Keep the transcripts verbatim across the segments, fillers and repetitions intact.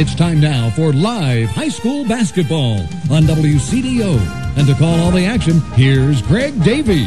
It's time now for live high school basketball on W C D O. And to call all the action, here's Greg Davey.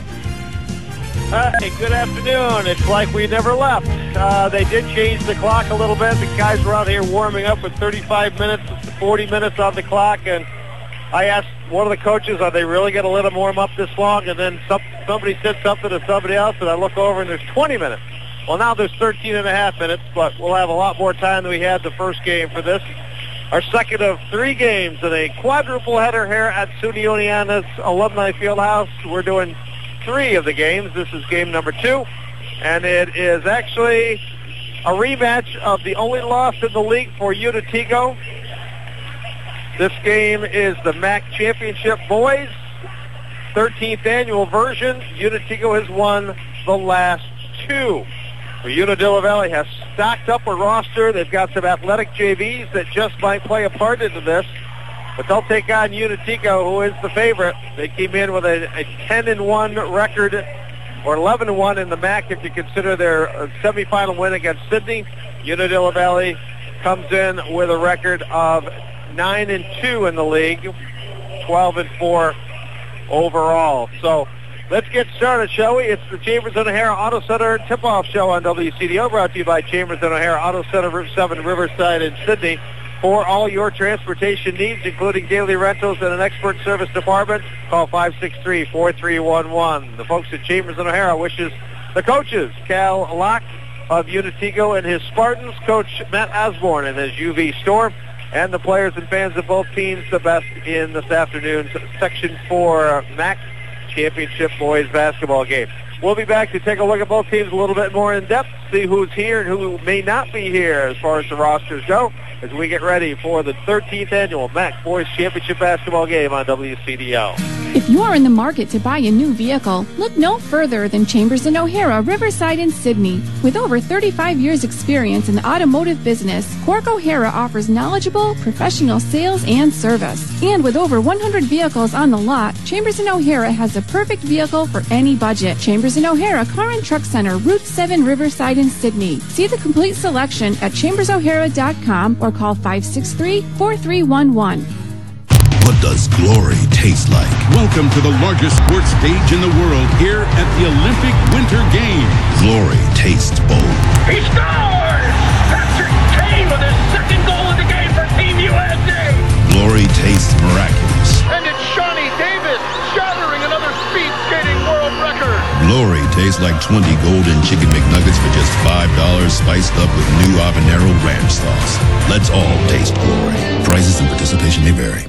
Hi, good afternoon. It's like we never left. Uh, they did change the clock a little bit. The guys were out here warming up with thirty-five minutes, forty minutes on the clock, and I asked one of the coaches, are they really going to let them warm up this long? And then some, somebody said something to somebody else, and I look over, and there's twenty minutes. Well, now there's thirteen and a half minutes, but we'll have a lot more time than we had the first game for this. Our second of three games in a quadruple header here at SUNY Oneonta's Alumni Fieldhouse. We're doing three of the games. This is game number two, and it is actually a rematch of the only loss in the league for Unitigo. This game is the M A C Championship Boys, thirteenth annual version. Unitigo has won the last two. The Unadilla Valley has stocked up a roster. They've got some athletic J Vs that just might play a part into this. But they'll take on Unitigo, who is the favorite. They came in with a, a ten and one record, or eleven and one in the M A C if you consider their semifinal win against Sydney. Unadilla Valley comes in with a record of nine and two in the league, twelve and four overall. So let's get started, shall we? It's the Chambers and O'Hara Auto Center tip-off show on W C D O, brought to you by Chambers and O'Hara Auto Center, Route seven, Riverside in Sydney. For all your transportation needs, including daily rentals and an expert service department, call five six three, four three one one. The folks at Chambers and O'Hara wishes the coaches, Cal Locke of Unitigo and his Spartans, Coach Matt Osborne and his U V Storm, and the players and fans of both teams the best in this afternoon's Section four M A C Championship Boys basketball game. We'll be back to take a look at both teams a little bit more in depth, see who's here and who may not be here as far as the rosters go, as we get ready for the thirteenth annual M A C Boys Championship basketball game on W C D O. If you are in the market to buy a new vehicle, look no further than Chambers and O'Hara, Riverside and Sydney. With over thirty-five years experience in the automotive business, Cork O'Hara offers knowledgeable, professional sales and service. And with over one hundred vehicles on the lot, Chambers and O'Hara has the perfect vehicle for any budget. Chambers and O'Hara Car and Truck Center, Route seven, Riverside and Sydney. See the complete selection at chambers o'hara dot com or call five six three, four three one one. What does glory taste like? Welcome to the largest sports stage in the world here at the Olympic Winter Games. Glory tastes bold. He scores! Patrick Kane with his second goal of the game for Team U S A! Glory tastes miraculous. And it's Shawnee Davis shattering another speed skating world record. Glory tastes like twenty golden chicken McNuggets for just five dollars, spiced up with new habanero ranch sauce. Let's all taste glory. Prices and participation may vary.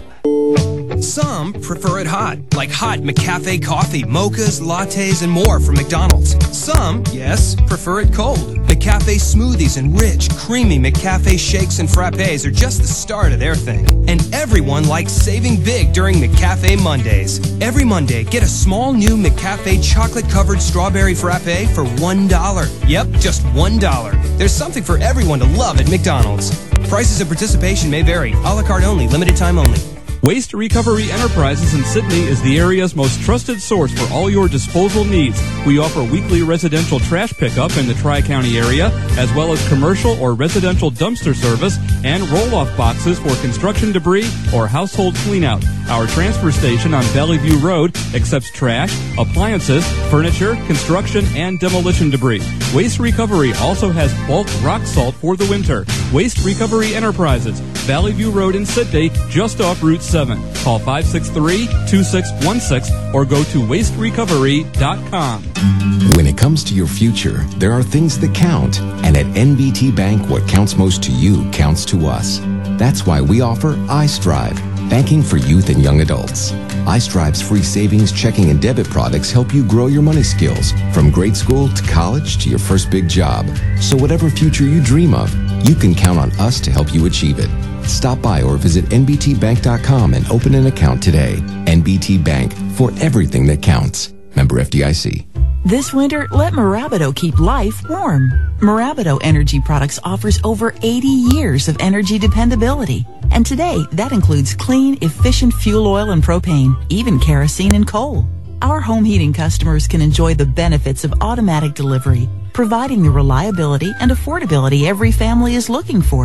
Some prefer it hot, like hot McCafe coffee, mochas, lattes, and more from McDonald's. Some, yes, prefer it cold. McCafe smoothies and rich, creamy McCafe shakes and frappes are just the start of their thing. And everyone likes saving big during McCafe Mondays. Every Monday, get a small new McCafe chocolate-covered strawberry frappe for one dollar. Yep, just one dollar. There's something for everyone to love at McDonald's. Prices and participation may vary. A la carte only. Limited time only. Waste Recovery Enterprises in Sydney is the area's most trusted source for all your disposal needs. We offer weekly residential trash pickup in the Tri-County area, as well as commercial or residential dumpster service and roll-off boxes for construction debris or household cleanout. Our transfer station on Valley View Road accepts trash, appliances, furniture, construction, and demolition debris. Waste Recovery also has bulk rock salt for the winter. Waste Recovery Enterprises, Valley View Road in Sydney, just off Route seven. Call five six three, two six one six or go to waste recovery dot com. When it comes to your future, there are things that count. And at N B T Bank, what counts most to you counts to us. That's why we offer iStrive, banking for youth and young adults. iStrive's free savings, checking, and debit products help you grow your money skills from grade school to college to your first big job. So whatever future you dream of, you can count on us to help you achieve it. Stop by or visit N B T bank dot com and open an account today. N B T Bank, for everything that counts. Member F D I C. This winter, let Marabido keep life warm. Marabido Energy Products offers over eighty years of energy dependability. And today, that includes clean, efficient fuel oil and propane, even kerosene and coal. Our home heating customers can enjoy the benefits of automatic delivery, providing the reliability and affordability every family is looking for.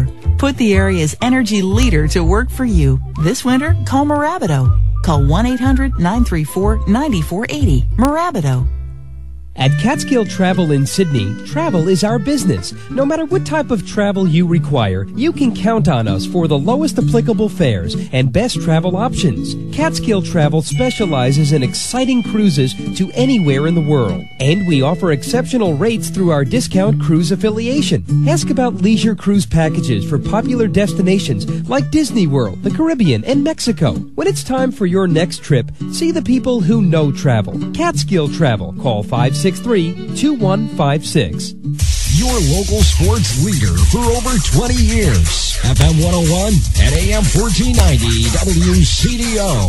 Put the area's energy leader to work for you. This winter, call Marabido. Call one eight hundred nine three four nine four eight zero. Marabido. At Catskill Travel in Sydney, travel is our business. No matter what type of travel you require, you can count on us for the lowest applicable fares and best travel options. Catskill Travel specializes in exciting cruises to anywhere in the world. And we offer exceptional rates through our discount cruise affiliation. Ask about leisure cruise packages for popular destinations like Disney World, the Caribbean, and Mexico. When it's time for your next trip, see the people who know travel. Catskill Travel. Call five six three, two one five six. Your local sports leader for over twenty years. F M one oh one and A M fourteen ninety W C D O.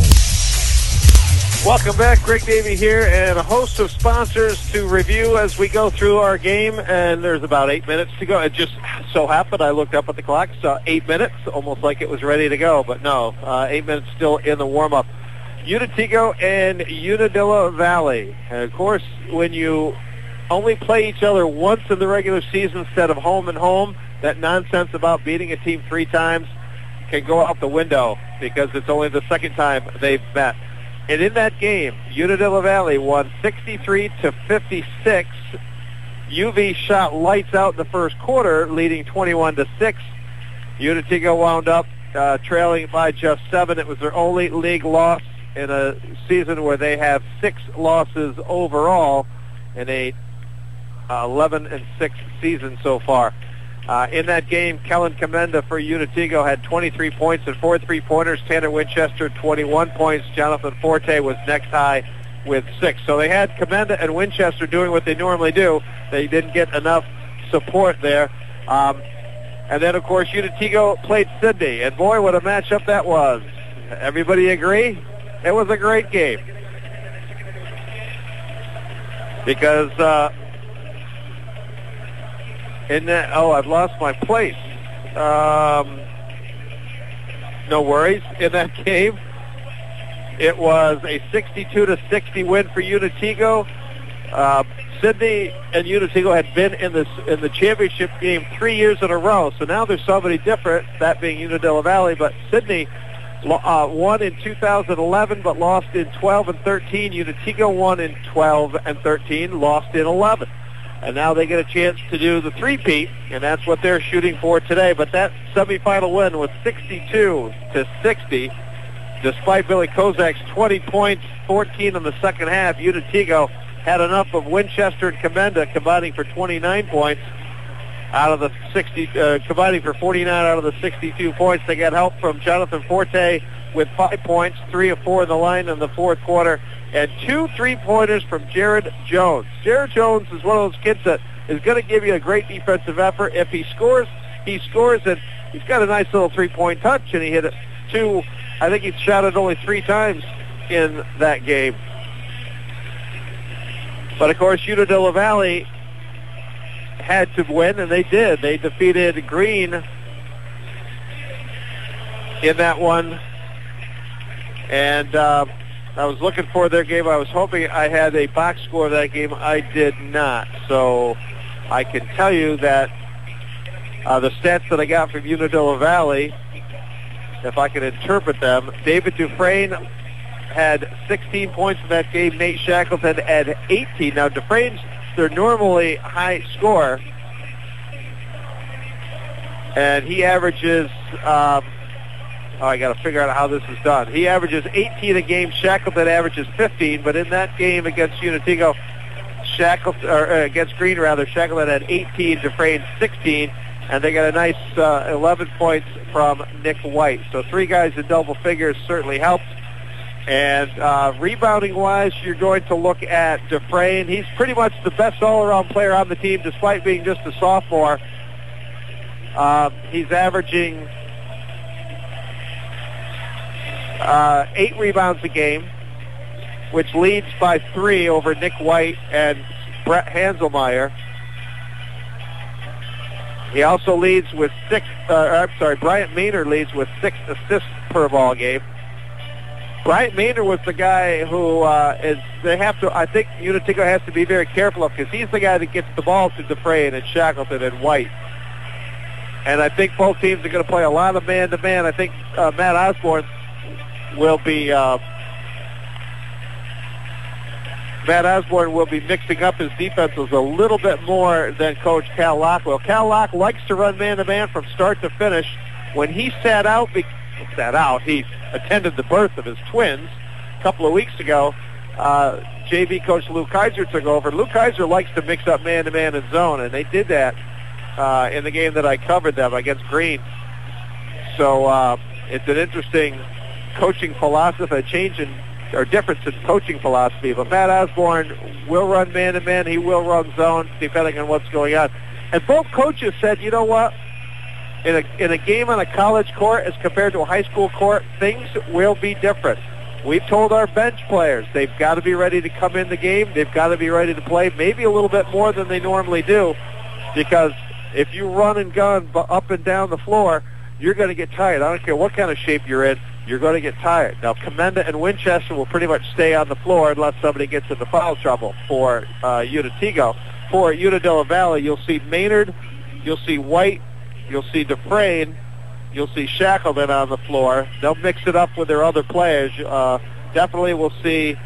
Welcome back. Greg Davey here, and a host of sponsors to review as we go through our game. And there's about eight minutes to go. It just so happened I looked up at the clock, saw eight minutes, almost like it was ready to go. But no, uh, eight minutes still in the warm-up. Unatico and Unadilla Valley. And of course, when you only play each other once in the regular season instead of home and home, that nonsense about beating a team three times can go out the window because it's only the second time they've met. And in that game, Unadilla Valley won sixty-three to fifty-six. U V shot lights out in the first quarter, leading twenty-one to six. Unatico wound up uh, trailing by just seven. It was their only league loss in a season where they have six losses overall in a uh, eleven and six season so far. Uh, in that game, Kellen Commenda for Unatico had twenty-three points and four three-pointers. Tanner Winchester, twenty-one points. Jonathan Forte was next high with six. So they had Commenda and Winchester doing what they normally do. They didn't get enough support there. Um, and then, of course, Unatico played Sydney. And boy, what a matchup that was. Everybody agree? It was a great game because uh, in that, oh, I've lost my place. Um, no worries. In that game, it was a sixty-two to sixty win for Unatico. Uh, Sydney and Unatico had been in this in the championship game three years in a row, so now there's somebody different, that being Unadilla Valley, but Sydney Uh, won in two thousand eleven, but lost in twelve and thirteen. Unatico won in twelve and thirteen, lost in eleven. And now they get a chance to do the three-peat, and that's what they're shooting for today. But that semifinal win was sixty-two to sixty. Despite Billy Kozak's twenty points, fourteen in the second half, Unatico had enough of Winchester and Commenda combining for twenty-nine points. Out of the sixty, uh, combining for forty-nine out of the sixty-two points. They got help from Jonathan Forte with five points, three of four in the line in the fourth quarter, and two three-pointers from Jared Jones. Jared Jones is one of those kids that is going to give you a great defensive effort. If he scores, he scores, and he's got a nice little three-point touch, and he hit it two. I think he's shot it only three times in that game. But, of course, Unadilla Valley had to win, and they did. They defeated Green in that one. And uh, I was looking for their game. I was hoping I had a box score of that game. I did not. So I can tell you that uh, the stats that I got from Unadilla Valley, if I can interpret them, David Dufresne had sixteen points in that game. Nate Shackleton had eighteen. Now, Dufresne's their normally high score, and he averages, um, oh, I got to figure out how this is done. He averages eighteen a game. Shackleton averages fifteen, but in that game against Unatico, Shackleton, or uh, against Green rather, Shackleton had eighteen, Dufresne sixteen, and they got a nice uh, eleven points from Nick White. So three guys in double figures certainly helped. And uh, rebounding-wise, you're going to look at Dufresne. He's pretty much the best all-around player on the team, despite being just a sophomore. Uh, he's averaging uh, eight rebounds a game, which leads by three over Nick White and Brett Hanselmeyer. He also leads with six, uh, I'm sorry, Bryant Maynard leads with six assists per ball game. Bryant Maynard was the guy who uh, is, they have to, I think Unatico has to be very careful of, because he's the guy that gets the ball to Dufresne and Shackleton and White. And I think both teams are going to play a lot of man-to-man. I think uh, Matt Osborne will be uh, Matt Osborne will be mixing up his defenses a little bit more than Coach Cal Locke will. Cal Locke likes to run man-to-man from start to finish. When he sat out, be- sat out, he attended the birth of his twins a couple of weeks ago. Uh, J V coach Lou Kaiser took over. Lou Kaiser likes to mix up man-to-man and zone, and they did that uh, in the game that I covered them against Green. So uh, it's an interesting coaching philosophy, a change in or difference in coaching philosophy. But Matt Osborne will run man-to-man. He will run zone, depending on what's going on. And both coaches said, you know what? In a, in a game on a college court as compared to a high school court, things will be different. We've told our bench players they've got to be ready to come in the game. They've got to be ready to play maybe a little bit more than they normally do, because if you run and gun up and down the floor, you're going to get tired. I don't care what kind of shape you're in. You're going to get tired. Now, Commenda and Winchester will pretty much stay on the floor unless somebody gets into foul trouble for uh, Unitigo. For Unadilla Valley, you'll see Maynard, you'll see White, you'll see Dufresne, you'll see Shackleton on the floor. They'll mix it up with their other players. Uh, definitely we'll see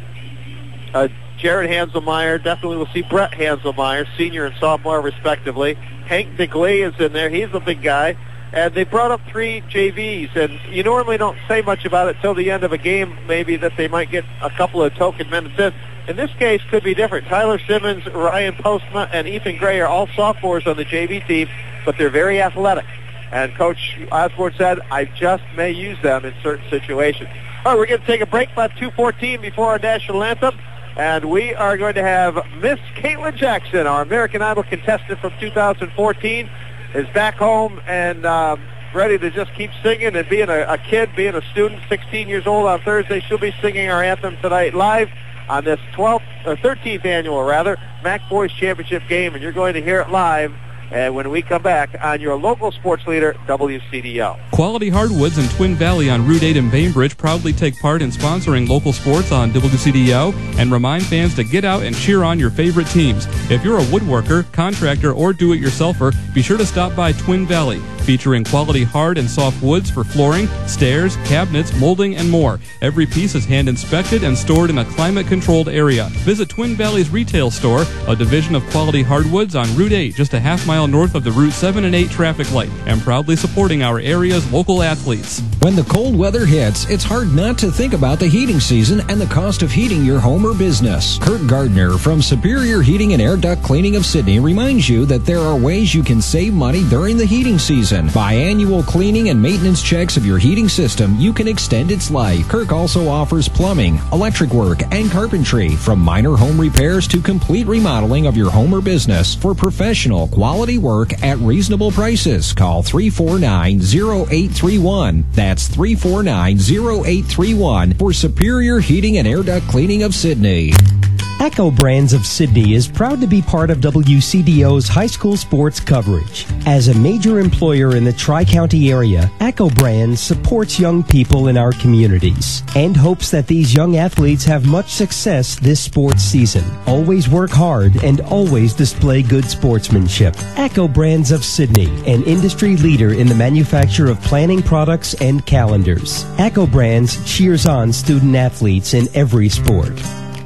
uh, Jared Hanselmeyer. Definitely we'll see Brett Hanselmeyer, senior and sophomore respectively. Hank DeGlee is in there. He's a big guy. And they brought up three J Vs, and you normally don't say much about it till the end of a game, maybe that they might get a couple of token minutes in. In this case, could be different. Tyler Simmons, Ryan Postma, and Ethan Gray are all sophomores on the J V team, but they're very athletic. And Coach Osborne said, I just may use them in certain situations. All right, we're going to take a break about two fourteen before our national anthem. And we are going to have Miss Caitlin Jackson, our American Idol contestant from two thousand fourteen, is back home and um, ready to just keep singing and being a, a kid, being a student, sixteen years old on Thursday. She'll be singing our anthem tonight live on this twelfth or thirteenth annual, rather, M A C Boys Championship game, and you're going to hear it live and when we come back on your local sports leader, W C D O. Quality Hardwoods in Twin Valley on Route eight in Bainbridge proudly take part in sponsoring local sports on W C D O and remind fans to get out and cheer on your favorite teams. If you're a woodworker, contractor, or do-it-yourselfer, be sure to stop by Twin Valley, featuring quality hard and soft woods for flooring, stairs, cabinets, molding, and more. Every piece is hand-inspected and stored in a climate-controlled area. Visit Twin Valley's retail store, a division of Quality Hardwoods on Route eight, just a half mile north of the Route seven and eight traffic light, and proudly supporting our area's local athletes. When the cold weather hits, it's hard not to think about the heating season and the cost of heating your home or business. Kurt Gardner from Superior Heating and Air Duct Cleaning of Sydney reminds you that there are ways you can save money during the heating season. Biannual cleaning and maintenance checks of your heating system, you can extend its life. Kirk also offers plumbing, electric work, and carpentry, from minor home repairs to complete remodeling of your home or business. For professional, quality work at reasonable prices, call three four nine, zero eight three one. That's three four nine, zero eight three one for Superior Heating and Air Duct Cleaning of Sydney. Echo Brands of Sydney is proud to be part of W C D O's high school sports coverage. As a major employer in the Tri-County area, Echo Brands supports young people in our communities and hopes that these young athletes have much success this sports season. Always work hard and always display good sportsmanship. Echo Brands of Sydney, an industry leader in the manufacture of planning products and calendars. Echo Brands cheers on student athletes in every sport.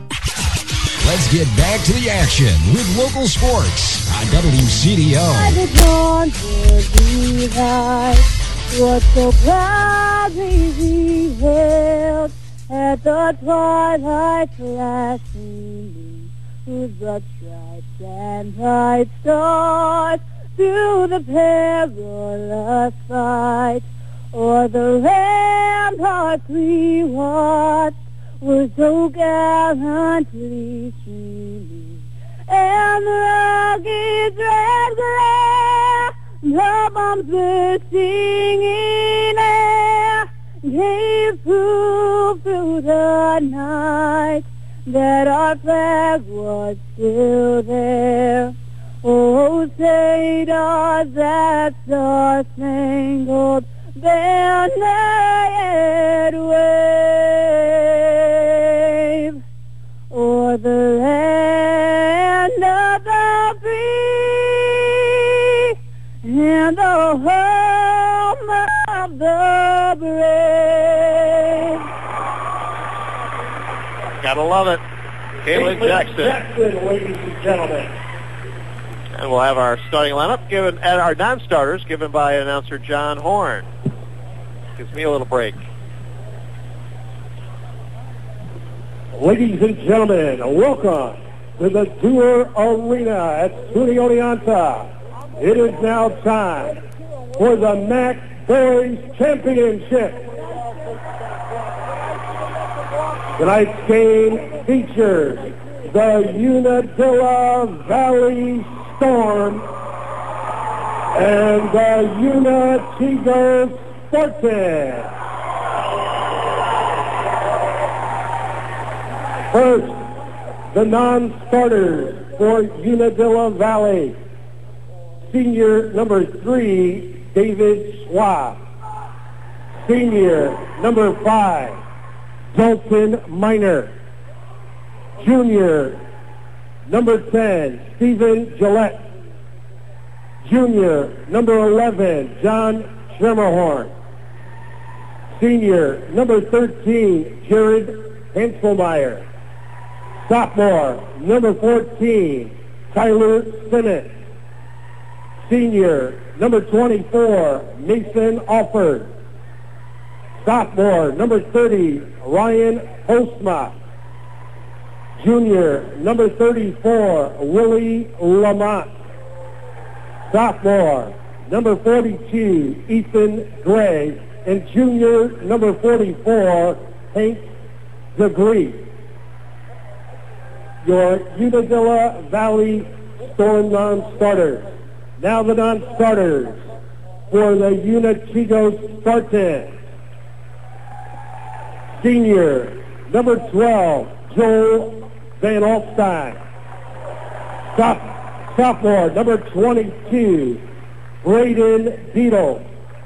Let's get back to the action with local sports on W C D O. I was born to be right. What so proudly we hailed at the twilight flashing, whose broad stripes and bright stars through the perilous fight, o'er the ramparts we watched, were so gallantly streaming, and the rugged red glare, the bombs bursting in air, gave proof through the night that our flag was still there. Oh, say does that star-spangled banner yet wave o'er the land of the free and the of the brave. Gotta love it. Caitlin Jackson. Jackson, ladies and gentlemen. And we'll have our starting lineup given, and our non-starters given by announcer John Horn. Gives me a little break. Ladies and gentlemen, welcome to the Tour Arena at SUNY Oneonta. It is now time for the M A C Boys Championship. Tonight's game features the Unadilla Valley Storm and the Unachego Spartans. First, the non-starters for Unadilla Valley. Senior number three, David Schwab. Senior number five, Dalton Miner. Junior number ten, Stephen Gillette. Junior number eleven, John Schermerhorn. Senior number thirteen, Jared Hanselmeyer. Sophomore number fourteen, Tyler Sinnott. Senior number twenty-four, Mason Alford. Sophomore number thirty, Ryan Postma. Junior number thirty-four, Willie Lamont. Sophomore number forty-two, Ethan Gray. And junior number forty-four, Hank DeGree. Your Unadilla Valley Storm non-starters. Now the non-starters for the Unachego Spartans. Senior number twelve, Joel Van Alstein. Soph- sophomore number twenty-two, Braden Beadle.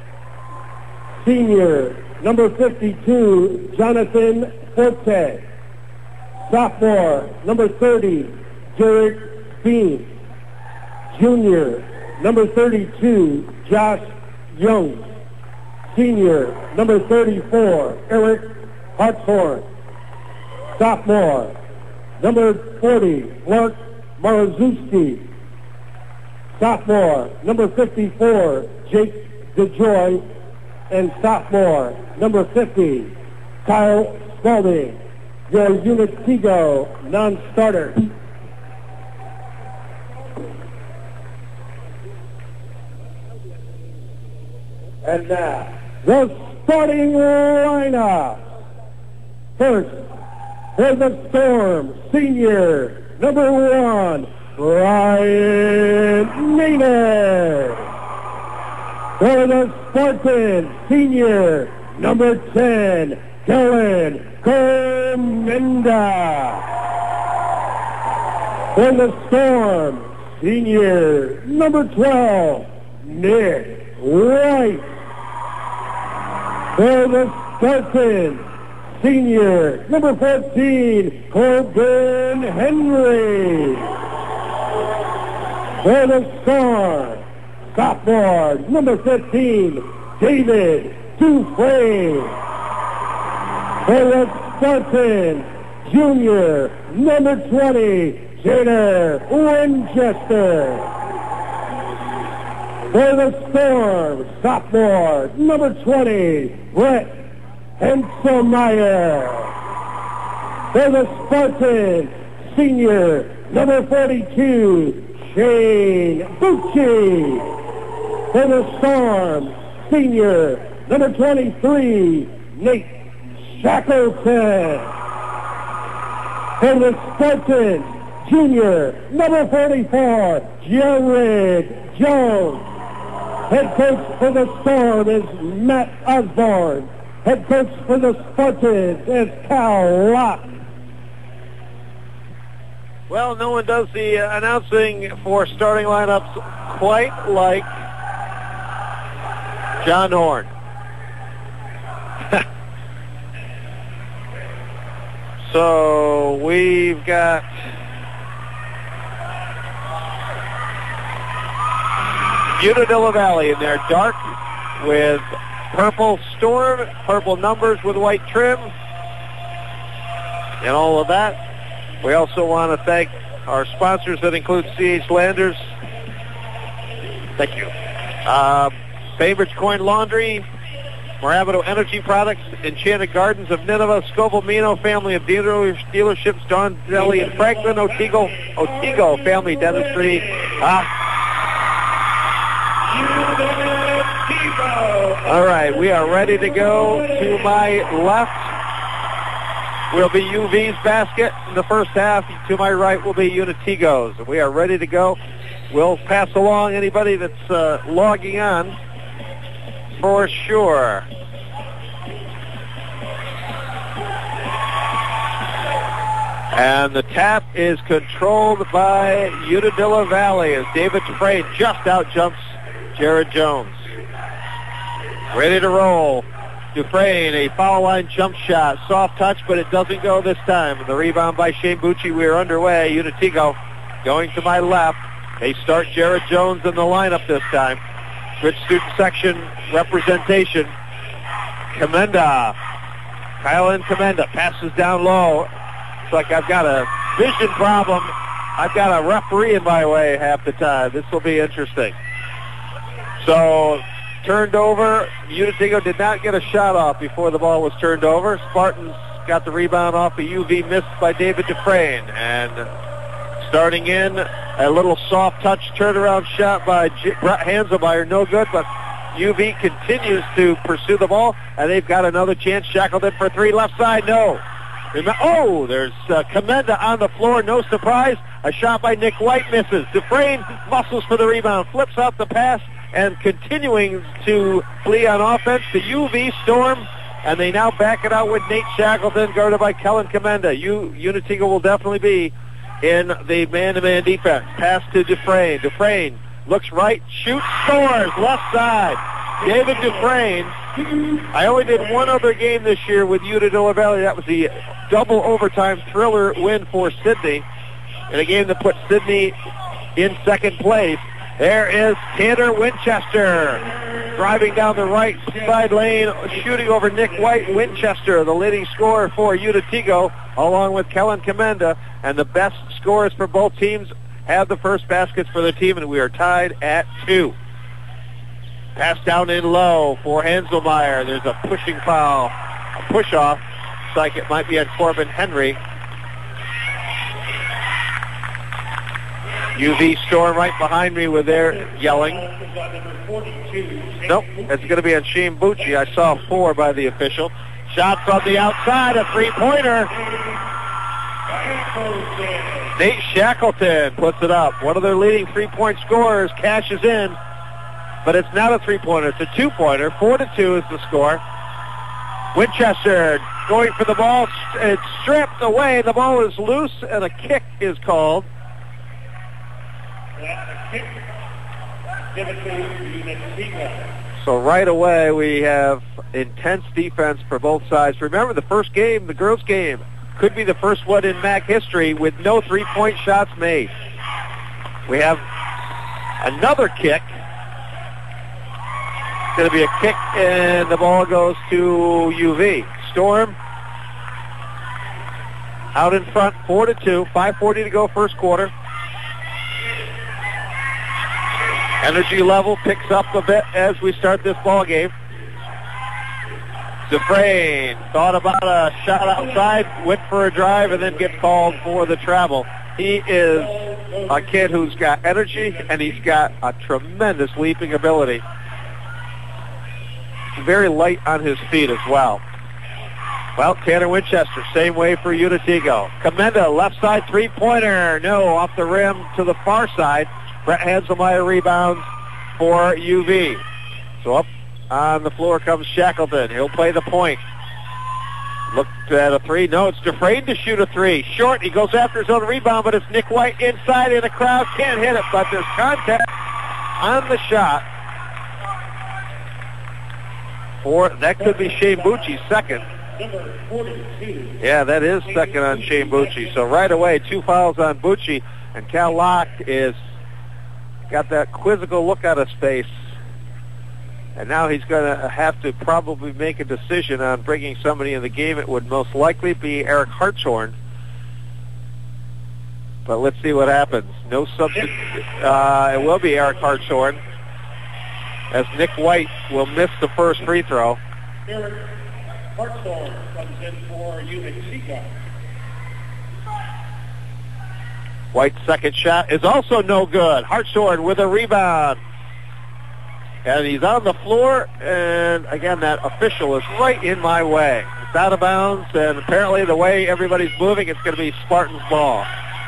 Senior number fifty-two, Jonathan Forte. Sophomore number thirty, Derek Bean. Junior number thirty-two, Josh Young. Senior number thirty-four, Eric Hartshorn. Sophomore number forty, Mark Marzewski. Sophomore number fifty-four, Jake DeJoy. And sophomore number fifty, Kyle Spalding. Your Unachego non-starters. And now, the starting lineup. First, for the Storm, senior, number one, Brian Maynard. For the Spartans, senior, number ten, Kellen Cormenda. For the Storm, senior, number twelve, Nick White. For the Spartans, senior, number fourteen, Corbin Henry. For the Storm, sophomore, number fifteen, David Dufresne. For the Spartans, junior, number twenty, Jader Winchester. For the Storm, sophomore, number twenty, Brett Henselmeyer. For the Spartans, senior, number forty-two, Shane Bucci. For the Storm, senior, number twenty-three, Nate Shackleton. For the Spartans, junior, number forty-four, Jared Jones. Head coach for the Storm is Matt Osborne. Head coach for the Spartans is Cal Locke. Well, no one does the uh, announcing for starting lineups quite like John Horn. So we've got Unadilla Valley in there, dark with purple Storm, purple numbers with white trim, and all of that. We also want to thank our sponsors that include C H Landers. Thank you. Uh, Bainbridge Coin Laundry, Moravido Energy Products, Enchanted Gardens of Nineveh, Scoville Mino Family of dealer, Dealerships, Don Deli and Franklin, Otigo, Otigo Family Dentistry. Ah. All right, we are ready to go. To my left will be U V's basket in the first half. To my right will be Unitigo's. We are ready to go. We'll pass along anybody that's uh, logging on for sure. And the tap is controlled by Unadilla Valley as David Dufresne just out jumps Jared Jones. Ready to roll. Dufresne, a foul line jump shot. Soft touch, but it doesn't go this time. The rebound by Shane Bucci. We are underway. Unitigo going to my left. They start Jared Jones in the lineup this time. Good student section representation. Commenda. Kylan Commenda passes down low. It's like I've got a vision problem. I've got a referee in my way half the time. This will be interesting. So, turned over. Unitigo did not get a shot off before the ball was turned over. Spartans got the rebound off a U V miss by David Dufresne. And starting in, a little soft touch turnaround shot by J- Brett Hanselmeyer. No good, but U V continues to pursue the ball, and they've got another chance. Shackleton for three, left side, no. Oh, there's uh, Commenda on the floor, no surprise. A shot by Nick White misses. Dufresne muscles for the rebound, flips out the pass, and continuing to flee on offense, the U V Storm, and they now back it out with Nate Shackleton, guarded by Kellen Commenda. U- Unitigo will definitely be in the man-to-man defense. Pass to Dufresne. Dufresne looks right, shoots, scores, left side. David Dufresne. I only did one other game this year with Unadilla Valley. That was the double overtime thriller win for Sidney in a game that put Sidney in second place. There is Tanner Winchester driving down the right side lane, shooting over Nick White. Winchester, the leading scorer for Unitigo, along with Kellen Commenda, and the best scorers for both teams have the first baskets for their team, and we are tied at two. Pass down in low for Hanselmeyer. There's a pushing foul, a push-off. Looks like it might be on Corbin Henry. U V Storm right behind me with their yelling. Nope, it's going to be on Shane Bucci. I saw four by the official. Shot from the outside, a three-pointer. Nate Shackleton puts it up. One of their leading three-point scorers cashes in, but it's not a three-pointer. It's a two-pointer. Four to two is the score. Winchester going for the ball. It's stripped away. The ball is loose, and a kick is called. So right away we have intense defense for both sides. Remember, the first game, the girls' game, could be the first one in M A C history with no three-point shots made. We have another kick. It's going to be a kick, and the ball goes to U V. Storm out in front, four to two, five forty to go first quarter. Energy level picks up a bit as we start this ball game. Dufresne thought about a shot outside, went for a drive, and then gets called for the travel. He is a kid who's got energy, and he's got a tremendous leaping ability. Very light on his feet as well. Well, Tanner Winchester, same way for Unitigo. Commenda, left side three-pointer. No, off the rim to the far side. Brett Hanselmeyer rebounds for U V. So up on the floor comes Shackleton. He'll play the point. Looked at a three. No, it's Dufresne to shoot a three. Short. He goes after his own rebound, but it's Nick White inside, and the crowd can't hit it. But there's contact on the shot. For that could be Shane Bucci's second. Yeah, that is second on Shane Bucci. So right away, two fouls on Bucci, and Cal Locke is got that quizzical look on his face. And now he's going to have to probably make a decision on bringing somebody in the game. It would most likely be Eric Hartshorn. But let's see what happens. No substitute. Uh, it will be Eric Hartshorn, as Nick White will miss the first free throw. Eric Hartshorn comes in for Utica. White's second shot is also no good. Hartshorn with a rebound. And he's on the floor, and again, that official is right in my way. It's out of bounds, and apparently the way everybody's moving, it's going to be Spartans ball.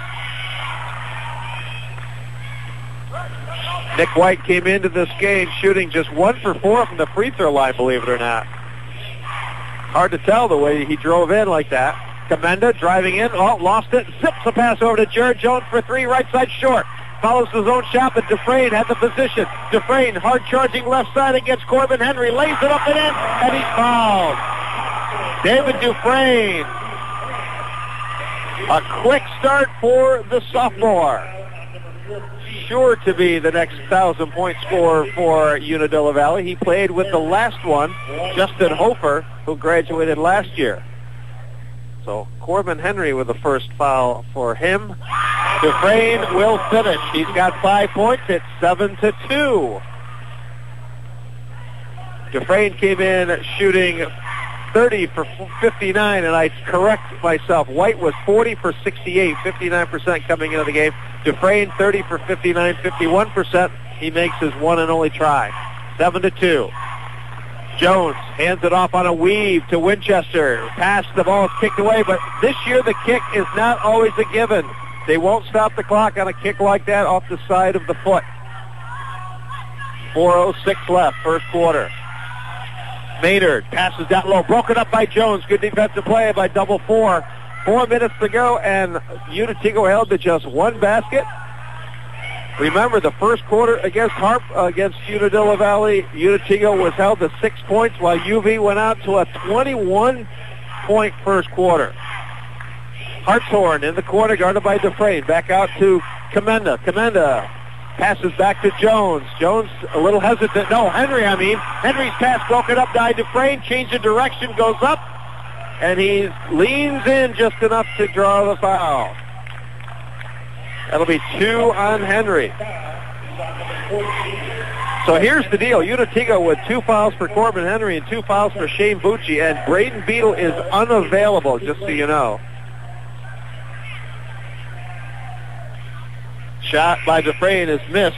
Nick White came into this game shooting just one for four from the free throw line, believe it or not. Hard to tell the way he drove in like that. Commenda driving in, oh, lost it, zips the pass over to Jared Jones for three, right side short. Follows his own shot, but Dufresne had the position. Dufresne hard charging left side against Corbin Henry, lays it up and in, and he's fouled. David Dufresne. A quick start for the sophomore. Sure to be the next thousand-point scorer for Unadilla Valley. He played with the last one, Justin Hofer, who graduated last year. So Corbin Henry with the first foul for him. Dufresne will finish. He's got five points. It's seven to two. Dufresne came in shooting thirty for fifty-nine, and I correct myself. White was forty for sixty-eight, fifty-nine percent coming into the game. Dufresne thirty for fifty-nine, fifty-one percent. He makes his one and only try. seven to two. Jones hands it off on a weave to Winchester. Pass, the ball is kicked away, but this year the kick is not always a given. They won't stop the clock on a kick like that off the side of the foot. four oh six left, first quarter. Maynard passes down low, broken up by Jones. Good defensive play by double four. Four minutes to go, and Unatico held to just one basket. Remember, the first quarter against Harp, uh, against Unadilla Valley, Unatico was held to six points, while U V went out to a twenty-one point first quarter. Hartshorn in the corner, guarded by Dufresne. Back out to Commenda. Commenda passes back to Jones. Jones a little hesitant. No, Henry, I mean. Henry's pass broken up by Dufresne. Change of direction, goes up, and he leans in just enough to draw the foul. That'll be two on Henry. So here's the deal. Unatico with two fouls for Corbin Henry and two fouls for Shane Bucci, and Braden Beadle is unavailable, just so you know. Shot by Dufresne is missed.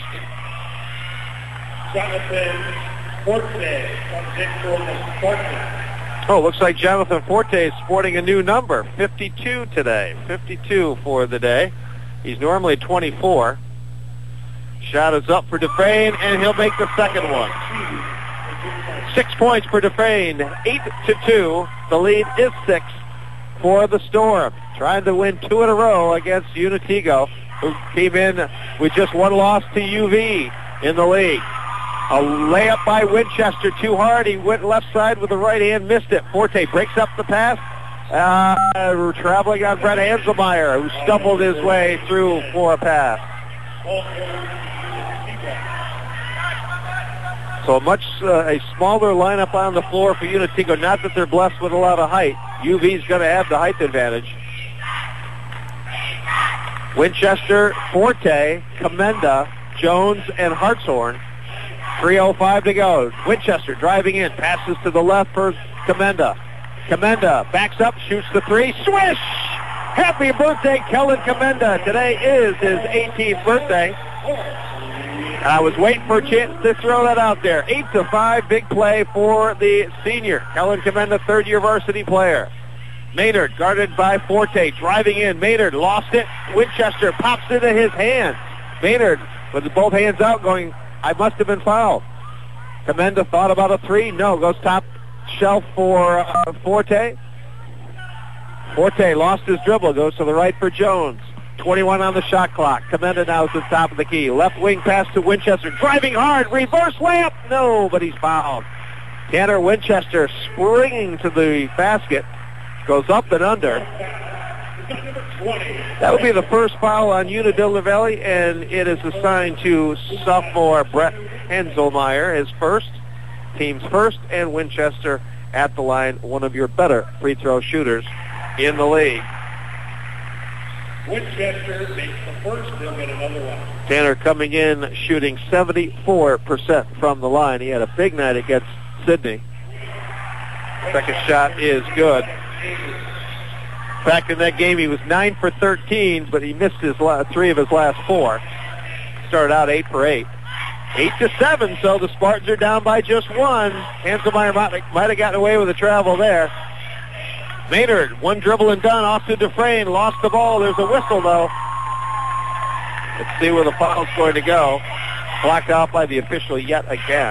Jonathan Forte comes in for the Spartans. Oh, looks like Jonathan Forte is sporting a new number, fifty-two today. fifty-two for the day. He's normally twenty-four. Shot is up for Dufresne, and he'll make the second one. Six points for Dufresne, eight to two. The lead is six for the Storm. Trying to win two in a row against Unatico, who came in with just one loss to U V in the league. A layup by Winchester, too hard. He went left side with the right hand, missed it. Forte breaks up the pass. Uh, traveling on Brett Hanselmeyer, who stumbled his way through for a pass. So much uh, a smaller lineup on the floor for Unatico. Not that they're blessed with a lot of height. U V's going to have the height advantage. Winchester, Forte, Commenda, Jones, and Hartshorn. three oh five to go. Winchester driving in, passes to the left for Commenda. Commenda backs up, shoots the three, swish! Happy birthday, Kellen Commenda. Today is his eighteenth birthday. And I was waiting for a chance to throw that out there. eight to five, big play for the senior. Kellen Commenda, third-year varsity player. Maynard guarded by Forte, driving in. Maynard lost it. Winchester pops into his hands. Maynard with both hands out going, I must have been fouled. Commenda thought about a three. No, goes top shelf for uh, Forte. Forte lost his dribble, goes to the right for Jones. twenty-one on the shot clock. Commenda now is at the top of the key. Left wing pass to Winchester. Driving hard. Reverse layup. No, but he's fouled. Tanner Winchester springing to the basket. Goes up and under. That would be the first foul on Unadilla Valley, and it is assigned to sophomore Brett Hanselmeyer, his first. teams first, and Winchester at the line, one of your better free throw shooters in the league. Winchester makes the first, they'll get another one. Tanner coming in shooting seventy-four percent from the line. He had a big night against Sidney. Second shot is good. Back in that game, he was nine for thirteen, but he missed his la- three of his last four. Started out eight for eight. Eight to seven, so the Spartans are down by just one. Hanselmeyer might, might have gotten away with a travel there. Maynard, one dribble and done, off to Dufresne, lost the ball. There's a whistle, though. Let's see where the foul's going to go. Blocked out by the official yet again.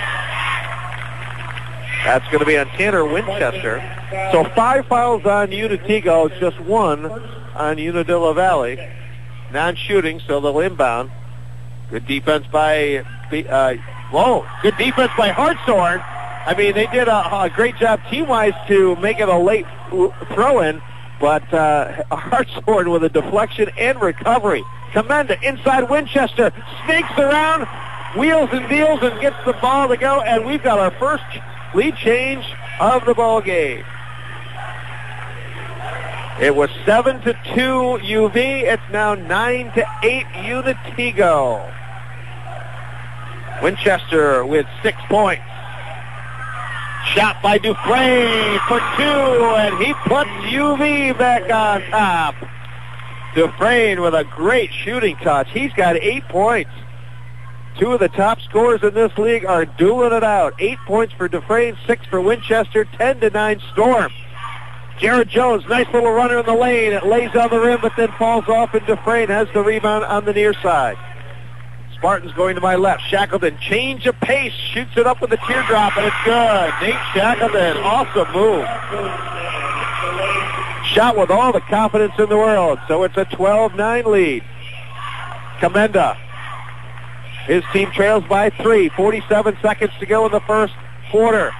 That's going to be on Tanner Winchester. So five fouls on Unitigo, just one on Unadilla Valley. Non-shooting, so they'll inbound. Good defense by, uh, whoa, good defense by Hartshorn. I mean, they did a, a great job team-wise to make it a late throw-in, but uh, Hartshorn with a deflection and recovery. Commenda inside Winchester, sneaks around, wheels and deals, and gets the ball to go, and we've got our first lead change of the ball game. It was seven to two U V. It's now nine to eight Unitigo. Winchester with six points. Shot by Dufresne for two, and he puts U V back on top. Dufresne with a great shooting touch. He's got eight points. Two of the top scorers in this league are dueling it out. Eight points for Dufresne, six for Winchester, ten to nine Storm. Jared Jones, nice little runner in the lane. It lays on the rim, but then falls off, and Dufresne has the rebound on the near side. Spartans going to my left. Shackleton, change of pace, shoots it up with a teardrop, and it's good. Nate Shackleton, awesome move. Shot with all the confidence in the world. So it's a twelve nine lead. Commenda. His team trails by three. forty-seven seconds to go in the first quarter.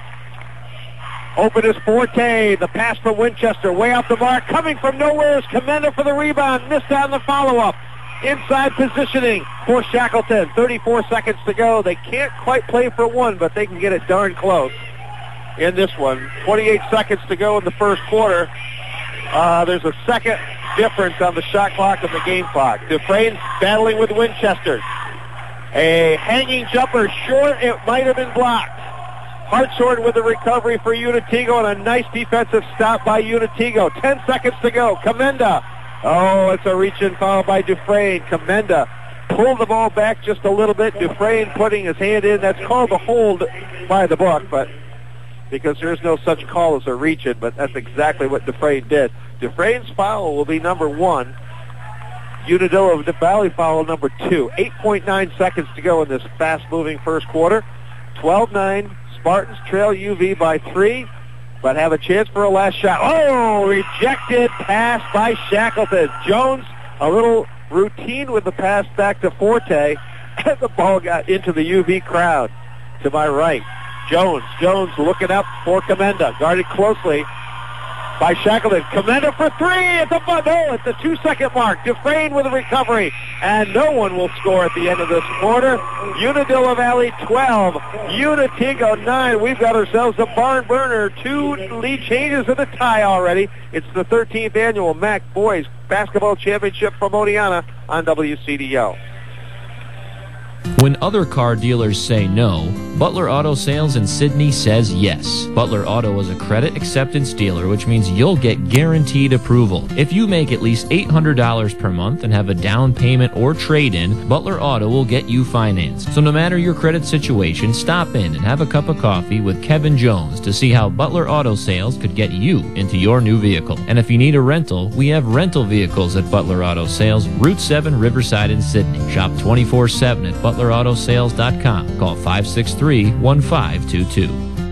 Open is Forte. The pass from Winchester. Way off the mark. Coming from nowhere is Commenda for the rebound. Missed out on the follow-up. Inside positioning for Shackleton. thirty-four seconds to go. They can't quite play for one, but they can get it darn close in this one. twenty-eight seconds to go in the first quarter. Uh, there's a second difference on the shot clock and the game clock. Dufresne battling with Winchester. A hanging jumper short. It might have been blocked. Hartshorn with the recovery for Unitigo, and a nice defensive stop by Unitigo. Ten seconds to go. Commenda. Oh, it's a reach-in foul by Dufresne. Commenda pulled the ball back just a little bit. Dufresne putting his hand in. That's called a hold by the book, but because there's no such call as a reach-in, but that's exactly what Dufresne did. Dufresne's foul will be number one. Unadilla Valley foul number two. eight point nine seconds to go in this fast-moving first quarter. twelve nine. Spartans trail U V by three, but have a chance for a last shot. Oh, rejected pass by Shackleton. Jones, a little routine with the pass back to Forte, and the ball got into the U V crowd to my right. Jones, Jones looking up for Commenda, guarded closely by Shackleton. Commenda for three at the no, at the two-second mark. Dufresne with a recovery, and no one will score at the end of this quarter. Unadilla Valley twelve, Unitigo nine. We've got ourselves a barn burner. Two lead changes and a tie already. It's the thirteenth annual M A C Boys Basketball Championship from Oneonta on W C D O. When other car dealers say no, Butler Auto Sales in Sidney says yes. Butler Auto is a credit acceptance dealer, which means you'll get guaranteed approval. If you make at least eight hundred dollars per month and have a down payment or trade-in, Butler Auto will get you financed. So no matter your credit situation, stop in and have a cup of coffee with Kevin Jones to see how Butler Auto Sales could get you into your new vehicle. And if you need a rental, we have rental vehicles at Butler Auto Sales, Route seven, Riverside in Sidney. Shop twenty-four seven at butler auto sales dot com. Call five six three, one five two two.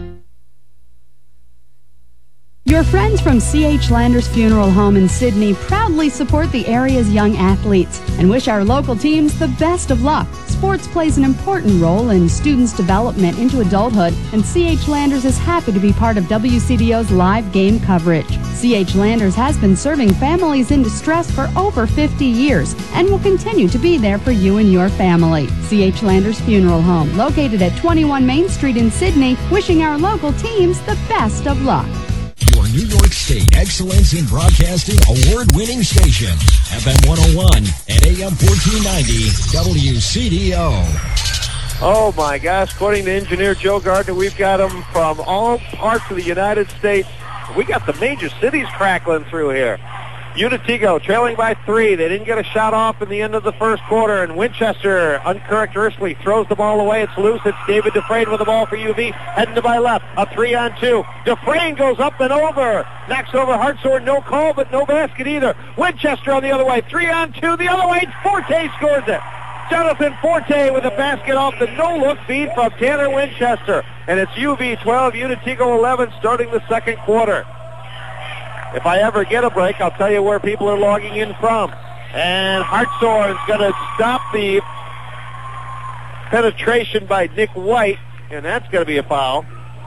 Your friends from C H Landers Funeral Home in Sidney proudly support the area's young athletes and wish our local teams the best of luck. Sports plays an important role in students' development into adulthood, and C H Landers is happy to be part of W C D O's live game coverage. C H Landers has been serving families in distress for over fifty years and will continue to be there for you and your family. C H Landers Funeral Home, located at twenty-one Main Street in Sydney, wishing our local teams the best of luck. Your New York State Excellence in Broadcasting award-winning station, F M one oh one and A M fourteen ninety W C D O. Oh, my gosh. According to engineer Joe Gardner, we've got them from all parts of the United States. We got the major cities crackling through here. Unitigo trailing by three. They didn't get a shot off in the end of the first quarter, and Winchester uncharacteristically throws the ball away. It's loose. It's David Dufresne with the ball for U V, heading to my left. A three on two. Dufresne goes up and over. Knocks over Hartshorn. No call, but no basket either. Winchester on the other way. Three on two. The other way. Forte scores it. Jonathan Forte with a basket off the no-look feed from Tanner Winchester. And it's U V twelve, Unitigo eleven, starting the second quarter. If I ever get a break, I'll tell you where people are logging in from. And Hartshorn's going to stop the penetration by Nick White, and that's going to be a foul.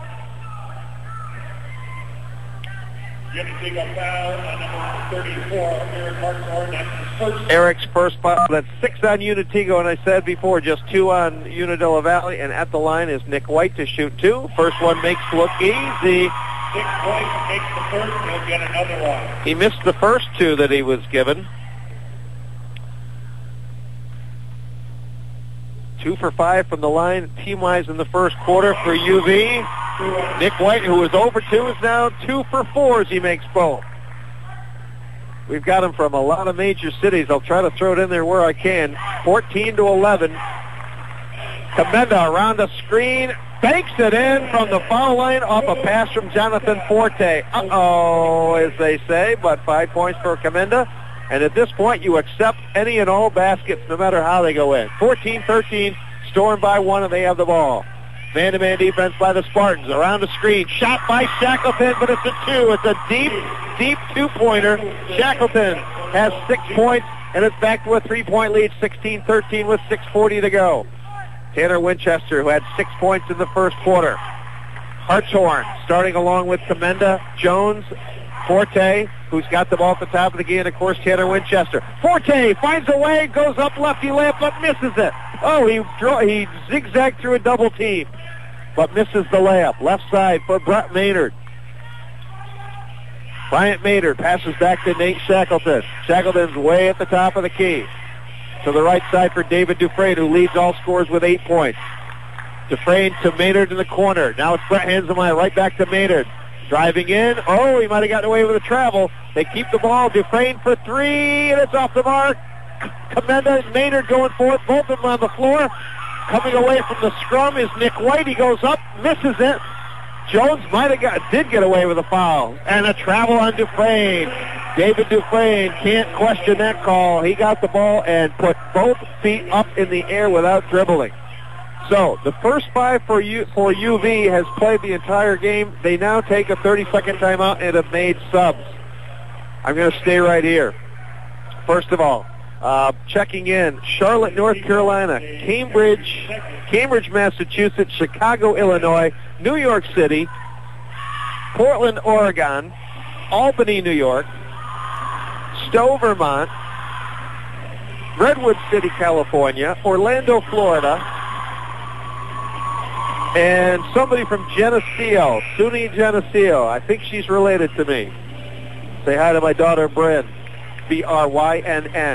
Unitigo foul on number thirty-four, Eric Hartshorn. That's his first. Eric's first foul. That's six on Unitigo, and I said before, just two on Unadilla Valley. And at the line is Nick White to shoot two. First one makes look easy. Nick White makes the first. He'll get another one. He missed the first two that he was given. Two for five from the line, team-wise in the first quarter for U V. Nick White, who was over two, is now two for four as he makes both. We've got him from a lot of major cities. I'll try to throw it in there where I can. fourteen to eleven. Comenda around the screen. Banks it in from the foul line off a pass from Jonathan Forte. Uh-oh, as they say, but five points for Comenda. And at this point, you accept any and all baskets, no matter how they go in. fourteen thirteen, Storm by one, and they have the ball. Man-to-man defense by the Spartans. Around the screen. Shot by Shackleton, but it's a two. It's a deep, deep two-pointer. Shackleton has six points, and it's back to a three-point lead, sixteen thirteen with six forty to go. Tanner Winchester, who had six points in the first quarter. Hartshorn starting along with Comenda, Jones, Forte, who's got the ball at the top of the game, and of course Tanner Winchester. Forte finds a way, goes up lefty layup, but misses it. Oh, he draw, he zigzagged through a double team, but misses the layup. Left side for Brett Maynard. Bryant Maynard passes back to Nate Shackleton. Shackleton's way at the top of the key. To the right side for David Dufresne, who leads all scorers with eight points. Dufresne to Maynard in the corner. Now it's Brett Hanselmeyer right back to Maynard. Driving in. Oh, he might have gotten away with a travel. They keep the ball. Dufresne for three, and it's off the mark. Comenda and Maynard going for it. Both of them on the floor. Coming away from the scrum is Nick White. He goes up, misses it. Jones might have got, did get away with a foul. And a travel on Dufresne. David Dufresne can't question that call. He got the ball and put both feet up in the air without dribbling. So the first five for U, for U V has played the entire game. They now take a thirty-second timeout and have made subs. I'm going to stay right here. First of all, uh, checking in, Charlotte, North Carolina, Cambridge, Cambridge, Massachusetts, Chicago, Illinois, New York City, Portland, Oregon, Albany, New York, Stowe, Vermont, Redwood City, California, Orlando, Florida, and somebody from Geneseo, Suni Geneseo. I think she's related to me. Say hi to my daughter, Bryn, B R Y N N.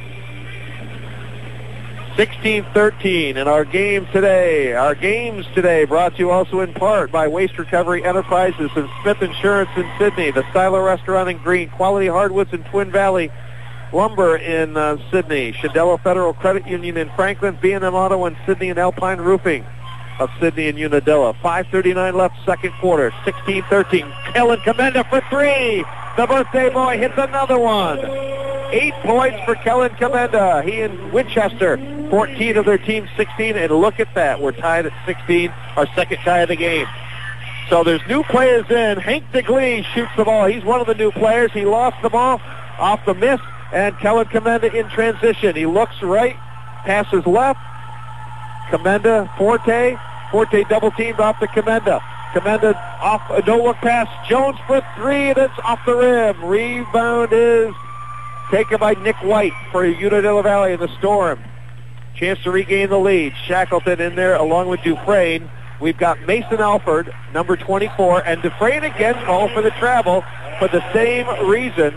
sixteen thirteen, and our game today, our games today brought to you also in part by Waste Recovery Enterprises and Smith Insurance in Sydney, the Styler Restaurant in Green, Quality Hardwoods in Twin Valley, Lumber in uh, Sydney, Shadella Federal Credit Union in Franklin, B and M Auto in Sydney, and Alpine Roofing of Sydney and Unadilla. five thirty-nine left, second quarter, sixteen thirteen. Kellen Comenda for three. The birthday boy hits another one. Eight points for Kellen Comenda. He and Winchester, fourteen of their team, sixteen. And look at that. We're tied at sixteen, our second tie of the game. So there's new players in. Hank DeGlee shoots the ball. He's one of the new players. He lost the ball off the miss. And Kellen Comenda in transition. He looks right, passes left. Comenda, Forte. Forte double teamed off to Comenda. Commenda off a no-look pass. Jones for three, and it's off the rim. Rebound is taken by Nick White for Unadilla Valley in the Storm. Chance to regain the lead. Shackleton in there along with Dufresne. We've got Mason Alford, number twenty-four, and Dufresne again called for the travel for the same reason.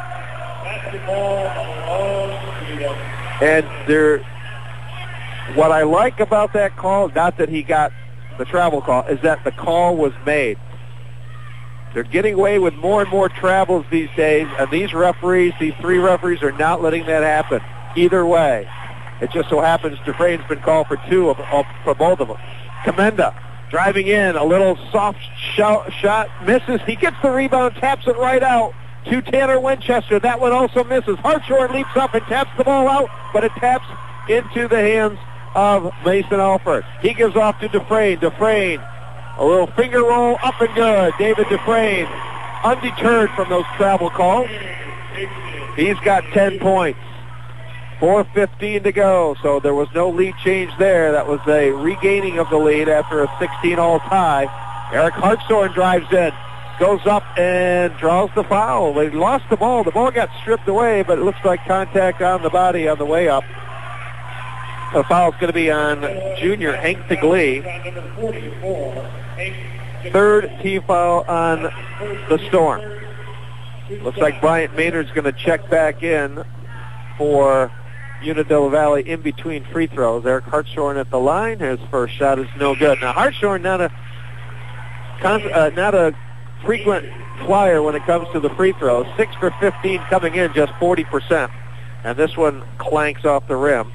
And there, what I like about that call, not that he got the travel call, is that the call was made. They're getting away with more and more travels these days, and these referees, these three referees, are not letting that happen. Either way, it just so happens Dufresne's been called for two of, of, for both of them. Commenda driving in, a little soft shot, shot, misses. He gets the rebound, taps it right out to Tanner Winchester. That one also misses. Hartshorn leaps up and taps the ball out, but it taps into the hands of Mason Alford. He gives off to Dufresne. Dufresne, a little finger roll, up and good. David Dufresne, undeterred from those travel calls. He's got ten points. four fifteen to go, so there was no lead change there. That was a regaining of the lead after a sixteen-all tie. Eric Hartshorn drives in, goes up and draws the foul. They lost the ball. The ball got stripped away, but it looks like contact on the body on the way up. The foul's going to be on junior Hank DeGlee. Third team foul on the Storm. Looks like Bryant Maynard's going to check back in for Unadilla Valley in between free throws. Eric Hartshorn at the line. His first shot is no good. Now Hartshorn not a uh, not a frequent flyer when it comes to the free throws. Six for fifteen coming in, just forty percent. And this one clanks off the rim.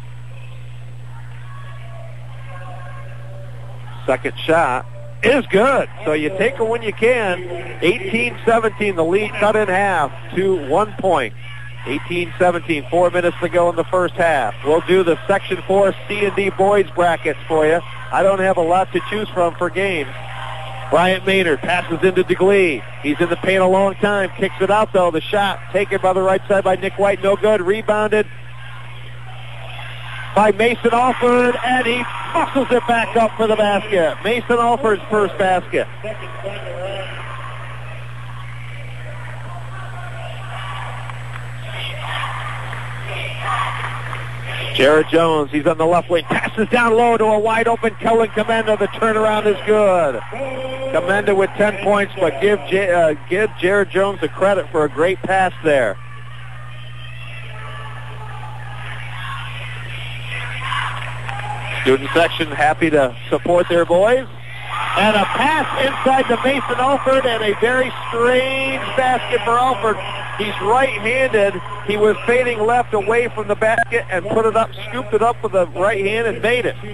Second shot is good. So you take it when you can. eighteen seventeen, the lead cut in half to one point. eighteen seventeen, four minutes to go in the first half. We'll do the Section four C and D boys brackets for you. I don't have a lot to choose from for games. Bryant Maynard passes into DeGlee. He's in the paint a long time. Kicks it out, though. The shot taken by the right side by Nick White. No good. Rebounded by Mason Alford, and he muscles it back up for the basket. Mason Alford's first basket. Jared Jones, he's on the left wing, passes down low to a wide-open Kellen Commenda. The turnaround is good. Commenda with ten points, but give, J- uh, give Jared Jones the credit for a great pass there. Student section happy to support their boys. And a pass inside to Mason Alford, and a very strange basket for Alford. He's right-handed. He was fading left away from the basket and put it up, scooped it up with the right hand and made it.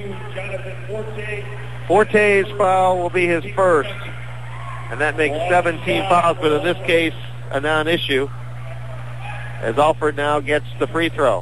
Forte's foul will be his first, and that makes seventeen fouls, but in this case, a non-issue, as Alford now gets the free throw.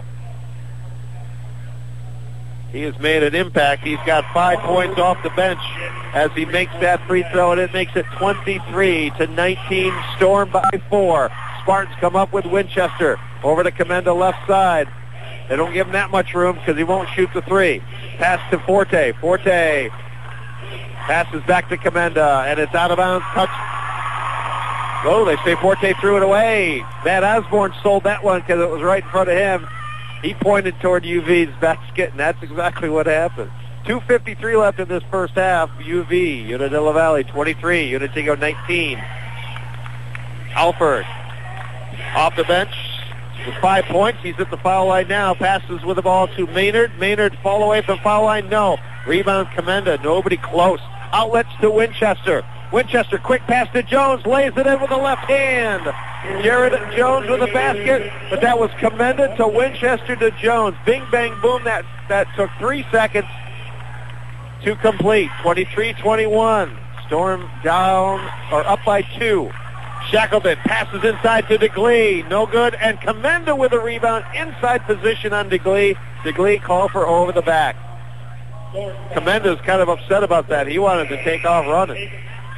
He has made an impact. He's got five points off the bench as he makes that free throw, and it makes it twenty-three to nineteen, Storm by four. Spartans come up with Winchester over to Commenda left side. They don't give him that much room because he won't shoot the three. Pass to Forte. Forte passes back to Commenda, and it's out of bounds. Touch. Oh, they say Forte threw it away. Matt Osborne sold that one because it was right in front of him. He pointed toward U V's basket, and that's exactly what happened. two fifty-three left in this first half. U V, Unadilla Valley, twenty-three. Unadilla nineteen. Alford off the bench with five points. He's at the foul line now. Passes with the ball to Maynard. Maynard fall away from the foul line. No. Rebound Commenda. Nobody close. Outlets to Winchester. Winchester, quick pass to Jones. Lays it in with the left hand. Jared Jones with a basket, but that was Commenda to Winchester to Jones. Bing, bang, boom. That, that took three seconds to complete. twenty-three twenty-one. Storm down, or up by two. Shackleton passes inside to DeGlee. No good. And Commenda with a rebound. Inside position on DeGlee. DeGlee called for over the back. Commenda's kind of upset about that. He wanted to take off running.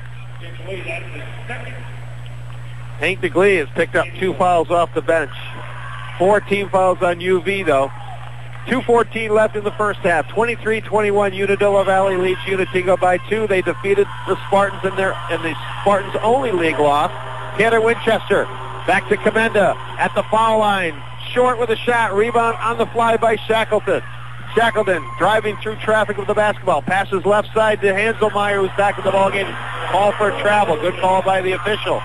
Hank DeGlee has picked up two fouls off the bench. Four team fouls on U V, though. two fourteen left in the first half. twenty-three twenty-one, Unadilla Valley leads Unatigo by two. They defeated the Spartans in their in the Spartans only league loss. Tanner Winchester back to Commenda at the foul line. Short with a shot. Rebound on the fly by Shackleton. Shackleton driving through traffic with the basketball. Passes left side to Hanselmeyer, who's back in the ballgame. Call for travel. Good call by the official.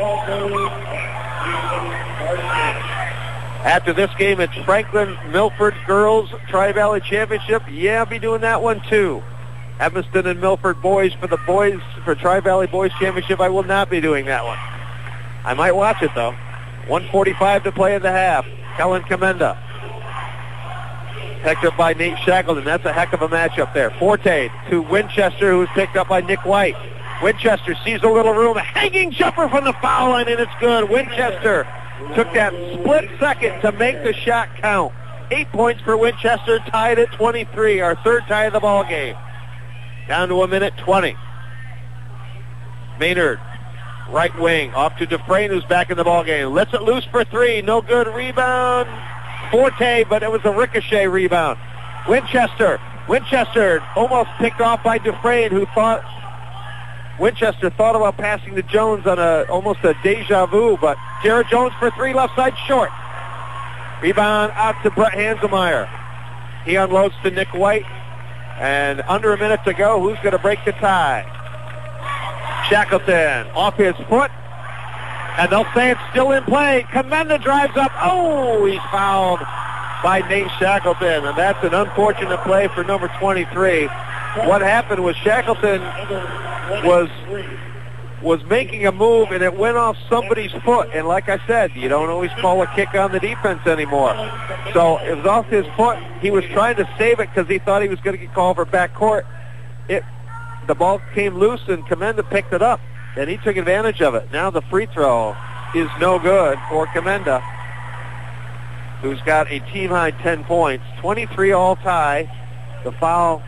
After this game, it's Franklin-Milford Girls Tri-Valley Championship. Yeah, I'll be doing that one too. Evanston and Milford boys for the boys, for Tri-Valley Boys Championship. I will not be doing that one. I might watch it though. one forty-five to play in the half. Kellen Commenda. Picked up by Nate Shackleton. That's a heck of a matchup there. Forte to Winchester, who's picked up by Nick White. Winchester sees a little room. A hanging jumper from the foul line, and it's good. Winchester took that split second to make the shot count. Eight points for Winchester, tied at twenty-three. Our third tie of the ball game. Down to a minute twenty. Maynard, right wing, off to Dufresne, who's back in the ball game. Lets it loose for three. No good. Rebound. Forte, but it was a ricochet rebound. Winchester. Winchester almost picked off by Dufresne, who thought Winchester thought about passing to Jones on a almost a deja vu, but Jared Jones for three, left side short. Rebound out to Brett Hanselmeyer. He unloads to Nick White, and under a minute to go, who's going to break the tie? Shackleton off his foot, and they'll say it's still in play. Commenda drives up. Oh, he's fouled by Nate Shackleton, and that's an unfortunate play for number twenty-three. What happened was Shackleton was was making a move, and it went off somebody's foot. And like I said, you don't always call a kick on the defense anymore. So it was off his foot. He was trying to save it because he thought he was going to get called for backcourt. It, the ball came loose, and Commenda picked it up, and he took advantage of it. Now the free throw is no good for Commenda, who's got a team-high ten points. twenty-three all tie. The foul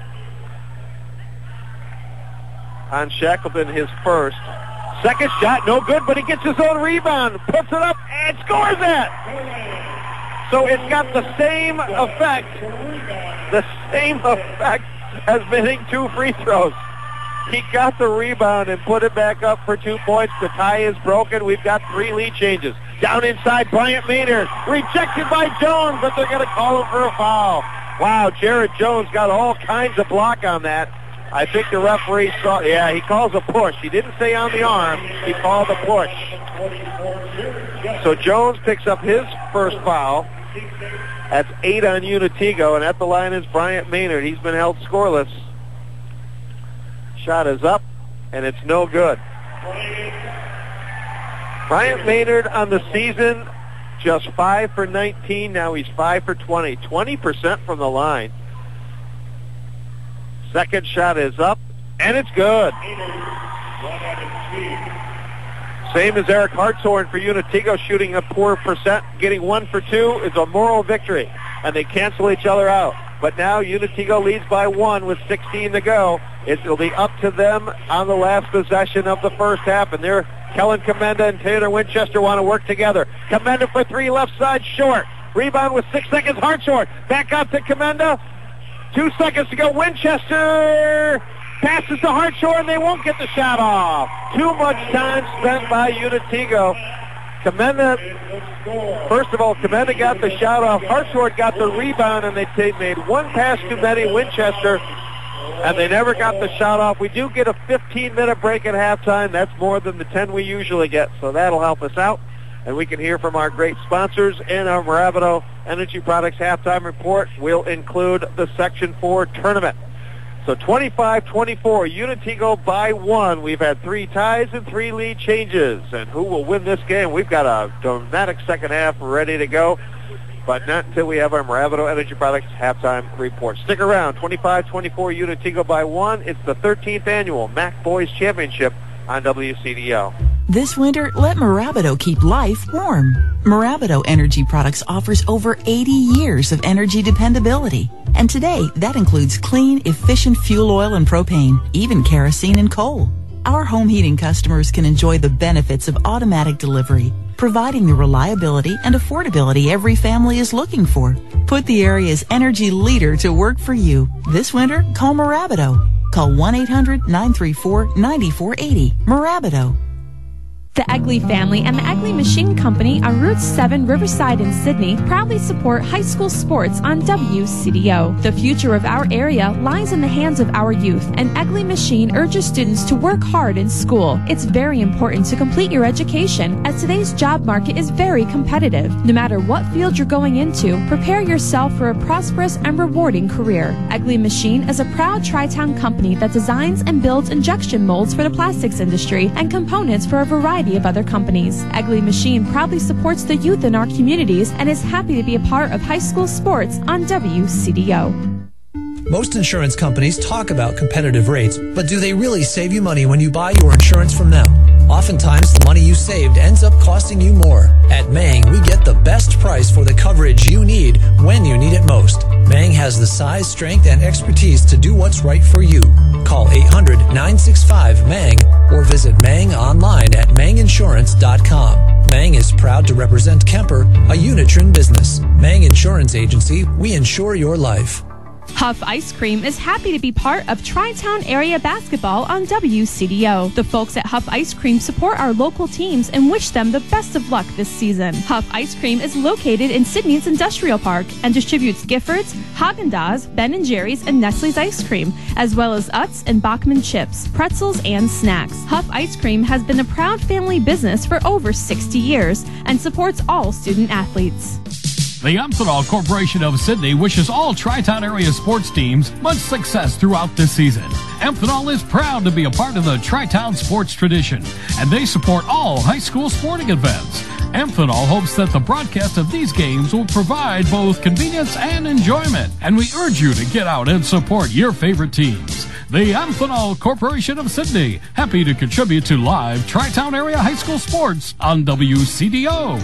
on Shackleton, his first. Second shot, no good, but he gets his own rebound, puts it up, and scores it! So it's got the same effect, the same effect as hitting two free throws. He got the rebound and put it back up for two points. The tie is broken. We've got three lead changes. Down inside, Bryant Maynard, rejected by Jones, but they're going to call him for a foul. Wow, Jared Jones got all kinds of block on that. I think the referee saw, yeah, he calls a push. He didn't say on the arm. He called a push. So Jones picks up his first foul. That's eight on Unatigo, and at the line is Bryant Maynard. He's been held scoreless. Shot is up, and it's no good. Bryant Maynard on the season, just five for nineteen. Now he's five for twenty. twenty percent from the line. Second shot is up, and it's good. Same as Eric Hartshorn for Unatigo, shooting a poor percent. Getting one for two is a moral victory, and they cancel each other out. But now Unatigo leads by one with sixteen to go. It'll be up to them on the last possession of the first half, and they're Kellen Commenda and Taylor Winchester want to work together. Commenda for three, left side short. Rebound with six seconds, Hartshorn. Back up to Commenda. Two seconds to go. Winchester passes to Hartshorn. They won't get the shot off. Too much time spent by Unatigo. Commenda, first of all, Commenda got the shot off. Hartshorn got the rebound, and they t- made one pass too many. Winchester, and they never got the shot off. We do get a fifteen-minute break at halftime. That's more than the ten we usually get, so that'll help us out. And we can hear from our great sponsors, and our Moravito Energy Products halftime report will include the Section four tournament. So twenty-five twenty-four, Unatigo by one. We've had three ties and three lead changes. And who will win this game? We've got a dramatic second half ready to go, but not until we have our Moravito Energy Products halftime report. Stick around. twenty-five twenty-four, Unatigo by one. It's the thirteenth annual M A C Boys Championship on W C D O. This winter, let Moravito keep life warm. Moravito Energy Products offers over eighty years of energy dependability. And today, that includes clean, efficient fuel oil and propane, even kerosene and coal. our home heating customers can enjoy the benefits of automatic delivery, providing the reliability and affordability every family is looking for. Put the area's energy leader to work for you. This winter, call Marabato. Call one eight hundred nine three four nine four eight zero. Marabato. The Egley family and the Egley Machine Company on Route seven Riverside in Sydney proudly support high school sports on W C D O. The future of our area lies in the hands of our youth, and Egley Machine urges students to work hard in school. It's very important to complete your education, as today's job market is very competitive. No matter what field you're going into, prepare yourself for a prosperous and rewarding career. Egley Machine is a proud Tri-Town company that designs and builds injection molds for the plastics industry and components for a variety of other companies. Egley Machine proudly supports the youth in our communities and is happy to be a part of high school sports on W C D O. Most insurance companies talk about competitive rates, but do they really save you money when you buy your insurance from them? Oftentimes, the money you saved ends up costing you more. At Mang, we get the best price for the coverage you need when you need it most. Mang has the size, strength, and expertise to do what's right for you. Call eight hundred nine six five M A N G or visit Mang online at mang insurance dot com. Mang is proud to represent Kemper, a Unitron business. Mang Insurance Agency, we insure your life. Huff Ice Cream is happy to be part of Tri-Town Area Basketball on W C D O. The folks at Huff Ice Cream support our local teams and wish them the best of luck this season. Huff Ice Cream is located in Sydney's Industrial Park and distributes Giffords, Haagen-Dazs, Ben and Jerry's, and Nestle's ice cream, as well as Utz and Bachman chips, pretzels, and snacks. Huff Ice Cream has been a proud family business for over sixty years and supports all student athletes. The Amphenol Corporation of Sydney wishes all Tri-Town area sports teams much success throughout this season. Amphenol is proud to be a part of the Tri-Town sports tradition, and they support all high school sporting events. Amphenol hopes that the broadcast of these games will provide both convenience and enjoyment, and we urge you to get out and support your favorite teams. The Amphenol Corporation of Sydney, happy to contribute to live Tri-Town area high school sports on W C D O.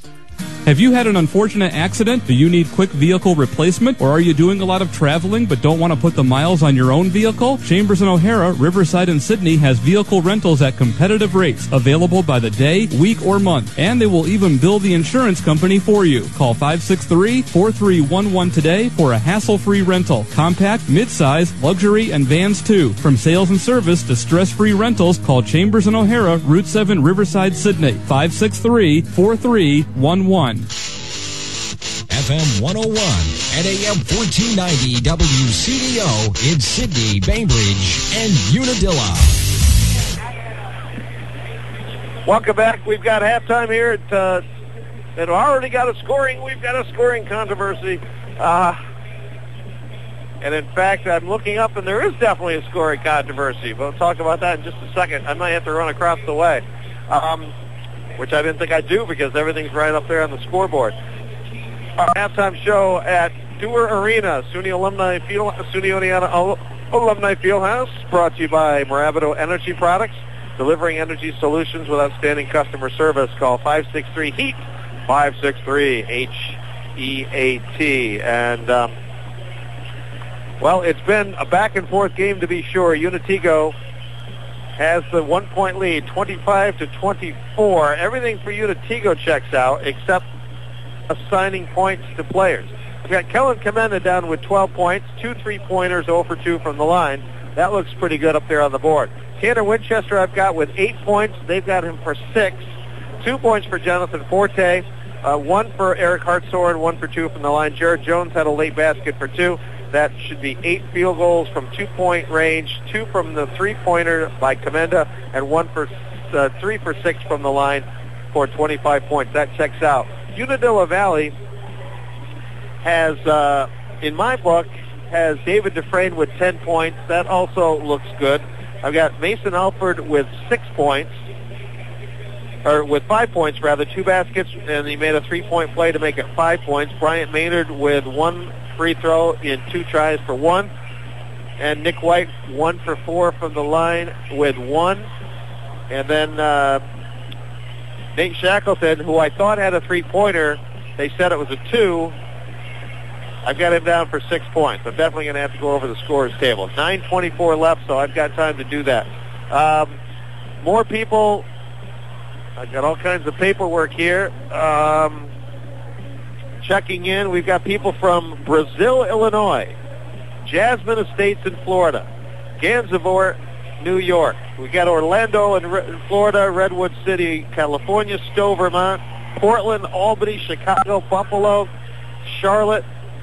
Have you had an unfortunate accident? Do you need quick vehicle replacement? Or are you doing a lot of traveling but don't want to put the miles on your own vehicle? Chambers and O'Hara, Riverside and Sydney has vehicle rentals at competitive rates, available by the day, week, or month. And they will even bill the insurance company for you. Call five six three, four three one one today for a hassle-free rental. Compact, midsize, luxury, and vans too. From sales and service to stress-free rentals, call Chambers and O'Hara, Route seven, Riverside, Sydney. five six three, four three one one. F M one oh one and A M fourteen ninety W C D O in Sydney, Bainbridge, and Unadilla. Welcome back. We've got halftime here at uh, and already got a scoring. We've got a scoring controversy. Uh, and in fact, I'm looking up, and there is definitely a scoring controversy. We'll talk about that in just a second. I might have to run across the way, um, which I didn't think I'd do because everything's right up there on the scoreboard. Our halftime show at Dewar Arena, SUNY Alumni Field, SUNY Oneonta Alumni Fieldhouse, brought to you by Marabato Energy Products, delivering energy solutions with outstanding customer service. Call five six three HEAT, five six three H E A T. And, um, well, it's been a back-and-forth game to be sure. Unatigo has the one-point lead, twenty-five to twenty-four. Everything for Unatigo checks out except assigning points to players. We've got Kellen Comenda down with twelve points, two three-pointers, zero for two from the line. That looks pretty good up there on the board. Tanner Winchester I've got with eight points. They've got him for six. Two points for Jonathan Forte, uh, one for Eric Hartshorn, one for two from the line. Jared Jones had a late basket for two. That should be eight field goals from two-point range, two from the three-pointer by Comenda, and one for uh, three for six from the line for twenty-five points. That checks out. Unadilla Valley has, uh, in my book, has David Dufresne with ten points. That also looks good. I've got Mason Alford with six points, or with five points, rather, two baskets, and he made a three-point play to make it five points. Bryant Maynard with one free throw in two tries for one. And Nick White, one for four from the line with one. And then uh, Nate Shackleton, who I thought had a three-pointer, they said it was a two. I've got him down for six points. I'm definitely going to have to go over the scorers table. nine twenty-four left, so I've got time to do that. Um, more people. I got all kinds of paperwork here. Um, checking in, we've got people from Brazil, Illinois, Jasmine Estates in Florida, Gansevoort, New York. We got Orlando in Re- Florida, Redwood City, California, Stowe, Vermont, Portland, Albany, Chicago, Buffalo, Charlotte,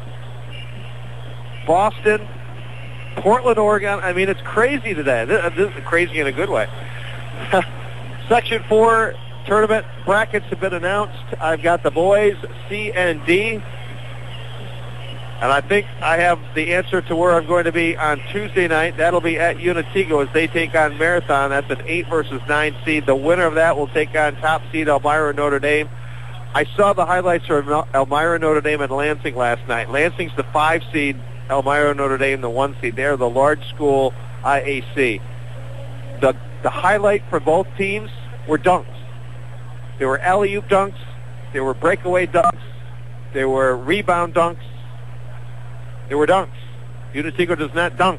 Boston, Portland, Oregon. I mean, it's crazy today. This, this is crazy in a good way. Section four tournament brackets have been announced. I've got the boys C and D. And I think I have the answer to where I'm going to be on Tuesday night. That'll be at Unitigo as they take on Marathon. That's an eight versus nine seed. The winner of that will take on top seed Elmira Notre Dame. I saw the highlights from Elmira Notre Dame and Lansing last night. Lansing's the five seed, Elmira Notre Dame the one seed. They're the large school I A C. The the highlight for both teams were dunks. There were alley-oop dunks. There were breakaway dunks. There were rebound dunks. There were dunks. Unitigo does not dunk.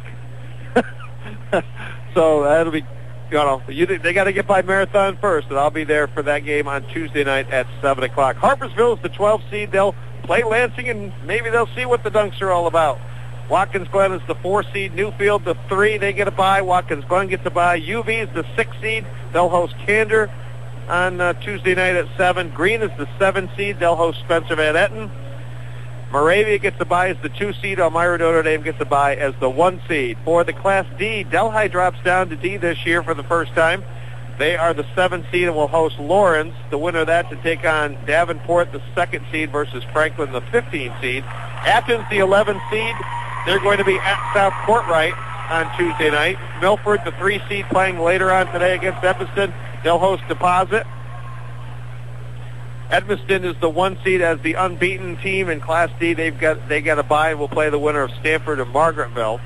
So that'll be, you know, they got to get by Marathon first, and I'll be there for that game on Tuesday night at seven o'clock. Harpersville is the twelve seed. They'll play Lansing, and maybe they'll see what the dunks are all about. Watkins Glen is the four seed. Newfield, the three. They get a bye. Watkins Glen gets a bye. U V is the six seed. They'll host Candor on uh, Tuesday night at seven. Green is the seven seed. They'll host Spencer Van Etten. Moravia gets a bye as the two seed. Elmira Notre Dame gets a bye as the one seed. For the Class D, Delhi drops down to D this year for the first time. They are the seven seed and will host Lawrence. The winner of that to take on Davenport, the second seed, versus Franklin, the fifteen seed. Athens, the eleven seed. They're going to be at South Courtright on Tuesday night. Milford, the three seed, playing later on today against Evanston. They'll host Deposit. Edmiston is the one seed as the unbeaten team in Class D. They've got they got a bye and will play the winner of Stanford and Margaretville.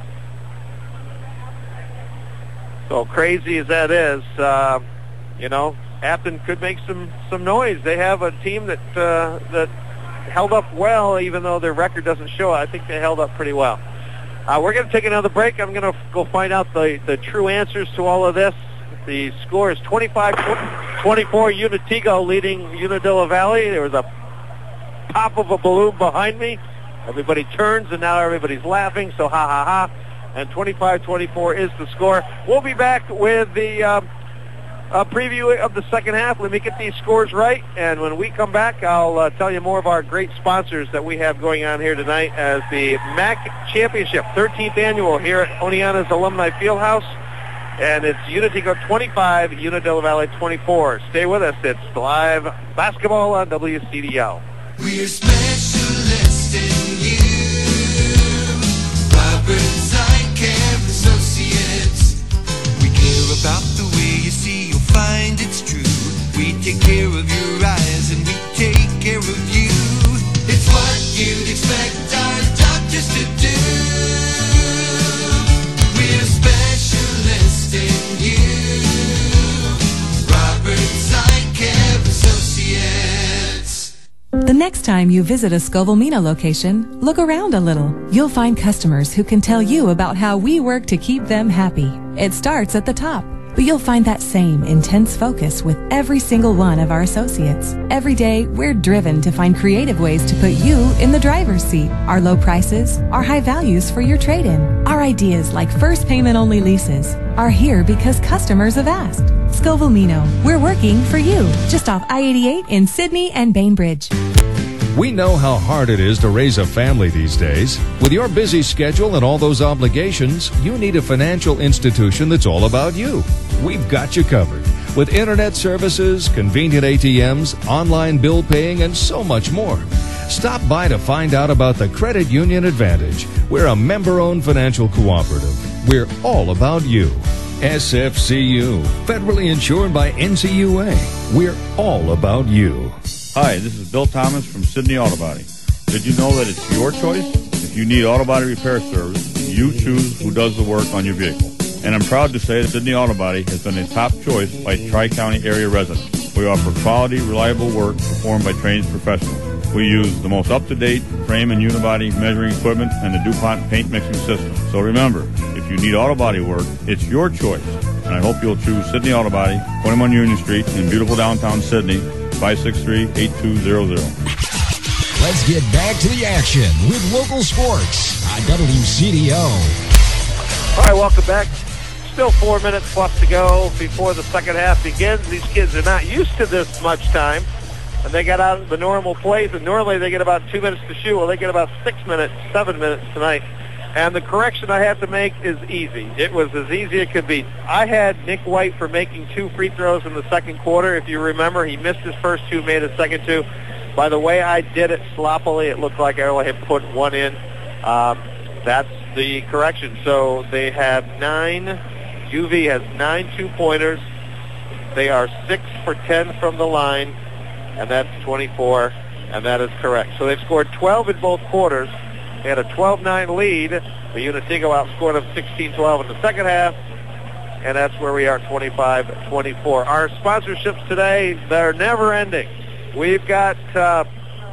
So crazy as that is, uh, you know, Afton could make some, some noise. They have a team that uh, that held up well, even though their record doesn't show it. I think they held up pretty well. Uh, we're going to take another break. I'm going to go find out the, the true answers to all of this. The score is twenty-five twenty-four, Unitigo leading Unadilla Valley. There was a pop of a balloon behind me. Everybody turns, and now everybody's laughing, so ha, ha, ha. And twenty-five twenty-four is the score. We'll be back with the uh, uh, preview of the second half. Let me get these scores right, and when we come back, I'll uh, tell you more of our great sponsors that we have going on here tonight as the M A C Championship, thirteenth annual here at Oneonta's Alumni Fieldhouse. And it's Unitigo twenty-five, Unadilla Valley twenty-four. Stay with us. It's live basketball on W C D O. We're specialists in you. Roberts Eye Care Associates. We care about the way you see. You'll find it's true. We take care of your eyes and we take care of you. It's what you'd expect our doctors to do. We're specialists in you. Roberts Eye Care Associates. The next time you visit a Scoville-Mina location, look around a little. You'll find customers who can tell you about how we work to keep them happy. It starts at the top, but you'll find that same intense focus with every single one of our associates. Every day, we're driven to find creative ways to put you in the driver's seat. Our low prices, our high values for your trade-in, our ideas like first payment-only leases are here because customers have asked. Scoville-Mina, we're working for you. Just off I eighty-eight in Sydney and Bainbridge. We know how hard it is to raise a family these days. With your busy schedule and all those obligations, you need a financial institution that's all about you. We've got you covered. With internet services, convenient A T Ms, online bill paying, and so much more. Stop by to find out about the Credit Union Advantage. We're a member-owned financial cooperative. We're all about you. S F C U, federally insured by N C U A. We're all about you. Hi, this is Bill Thomas from Sydney Auto Body. Did you know that it's your choice? If you need auto body repair service, you choose who does the work on your vehicle. And I'm proud to say that Sydney Auto Body has been a top choice by Tri-County area residents. We offer quality, reliable work performed by trained professionals. We use the most up-to-date frame and unibody measuring equipment and the DuPont paint mixing system. So remember, if you need auto body work, it's your choice. and I hope you'll choose Sydney Auto Body, twenty-one Union Street in beautiful downtown Sydney, five six three, eight two zero zero. Let's get back to the action with local sports on W C D O. All right, welcome back. Still four minutes plus to go before the second half begins. These kids are not used to this much time, and they got out of the normal plays, and normally they get about two minutes to shoot. Well, they get about six minutes, seven minutes tonight. And the correction I have to make is easy. It was as easy as it could be. I had Nick White for making two free throws in the second quarter. If you remember, he missed his first two, made his second two. By the way I did it sloppily, it looked like I only had put one in. Um, that's the correction. So they have nine. U V has nine two-pointers. They are six for ten from the line, and that's twenty-four, and that is correct. So they've scored twelve in both quarters. They had a twelve nine lead. The Unitigo outscored them sixteen twelve in the second half, and that's where we are, twenty-five twenty-four. Our sponsorships today, they're never ending. We've got, uh,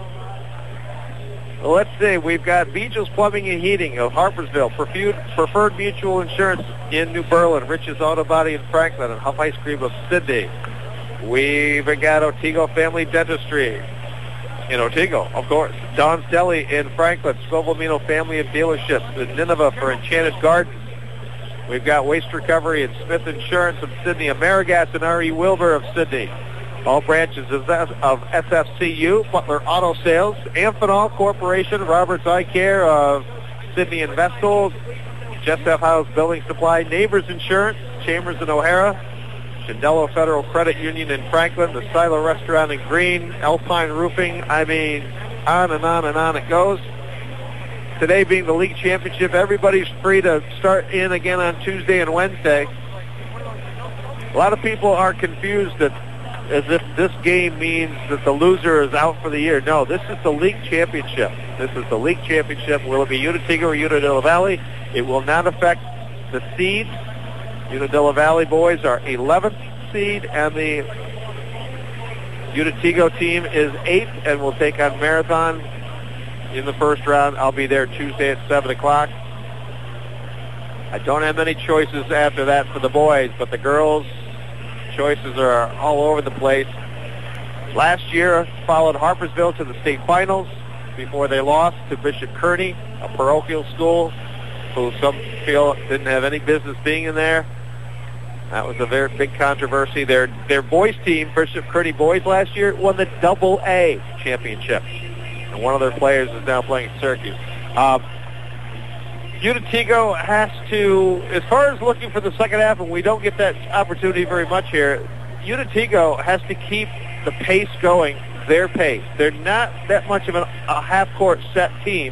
let's see, we've got Beaches Plumbing and Heating of Harpersville, Preferred Mutual Insurance in New Berlin, Rich's Auto Body in Franklin, and Huff Ice Cream of Sydney. We've got Otigo Family Dentistry in Otigo, of course. Don's Deli in Franklin, Scoville Family of Dealerships in Nineveh for Enchanted Gardens. We've got Waste Recovery and Smith Insurance of Sydney, Amerigas and R E. Wilbur of Sydney. All branches of S F C U, Butler Auto Sales, Amphenol Corporation, Roberts Eye Care of Sydney and Vestal, Jessup House Building Supply, Neighbors Insurance, Chambers in O'Hara, Chandelo Federal Credit Union in Franklin, the Silo Restaurant in Green, Alpine Roofing. I mean, on and on and on it goes. Today being the league championship, everybody's free to start in again on Tuesday and Wednesday. A lot of people are confused that as if this game means that the loser is out for the year. No, this is the league championship. This is the league championship. Will it be Unitigo or Unadilla Valley? It will not affect the seeds. Unadilla Valley boys are eleventh seed, and the Unitigo team is eighth and will take on Marathon in the first round. I'll be there Tuesday at seven o'clock. I don't have many choices after that for the boys, but the girls' choices are all over the place. Last year followed Harpersville to the state finals before they lost to Bishop Kearney, a parochial school who some feel didn't have any business being in there. That was a very big controversy. Their their boys team, Bishop Kearney boys last year, won the Double A championship. And one of their players is now playing at Syracuse. Um, Unitigo has to, as far as looking for the second half, and we don't get that opportunity very much here, Unitigo has to keep the pace going, their pace. They're not that much of an, a half-court set team,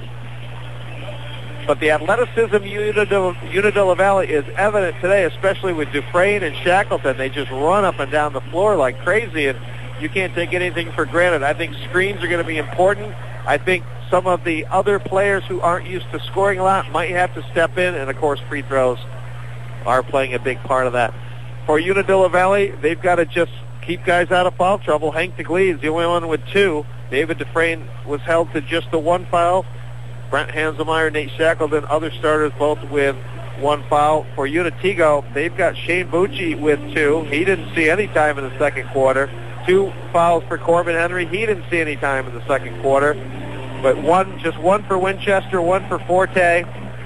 but the athleticism of Unadilla, Unadilla Valley is evident today, especially with Dufresne and Shackleton. They just run up and down the floor like crazy, and you can't take anything for granted. I think screens are going to be important. I think some of the other players who aren't used to scoring a lot might have to step in, and of course free throws are playing a big part of that. For Unadilla Valley, they've got to just keep guys out of foul trouble. Hank DeGlee is the only one with two. David Dufresne was held to just the one foul. Brent Hanselmeyer, Nate Shackleton, other starters both with one foul. For Unitigo, they've got Shane Bucci with two. He didn't see any time in the second quarter. Two fouls for Corbin Henry. He didn't see any time in the second quarter. But one, just one for Winchester, one for Forte,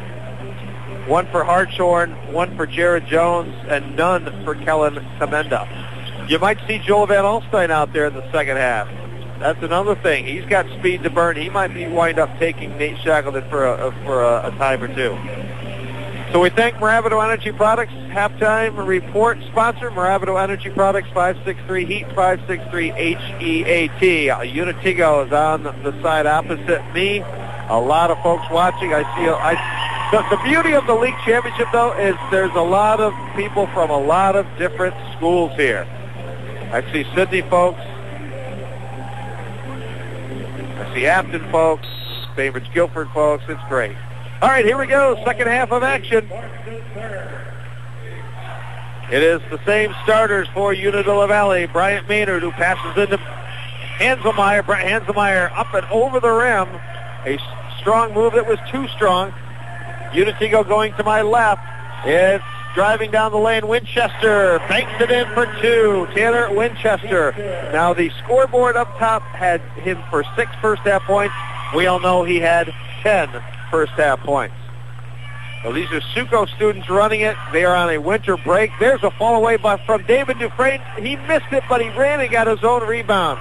one for Hartshorn, one for Jared Jones, and none for Kellen Commenda. You might see Joel Van Alstyne out there in the second half. That's another thing. He's got speed to burn. He might be wind up taking Nate Shackleton for a, for a, a time or two. So we thank Moravito Energy Products, halftime report sponsor, Moravito Energy Products, five six three HEAT, five six three H E A T. Unitigo is on the side opposite me. A lot of folks watching. I see. I, the, the beauty of the league championship, though, is there's a lot of people from a lot of different schools here. I see Sydney folks. I see Afton folks, Bainbridge Guilford folks. It's great. All right, here we go. Second half of action. It is the same starters for Unadilla Valley. Bryant Maynard, who passes into Hanselmeyer. Brent Hanselmeyer up and over the rim. A strong move that was too strong. Unitigo going to my left. It's driving down the lane. Winchester banks it in for two. Tanner Winchester. Now the scoreboard up top had him for six first half points. We all know he had ten first half points. So these are Suco students running it. They are on a winter break. There's a fall away by, from David Dufresne. He missed it, but he ran and got his own rebound.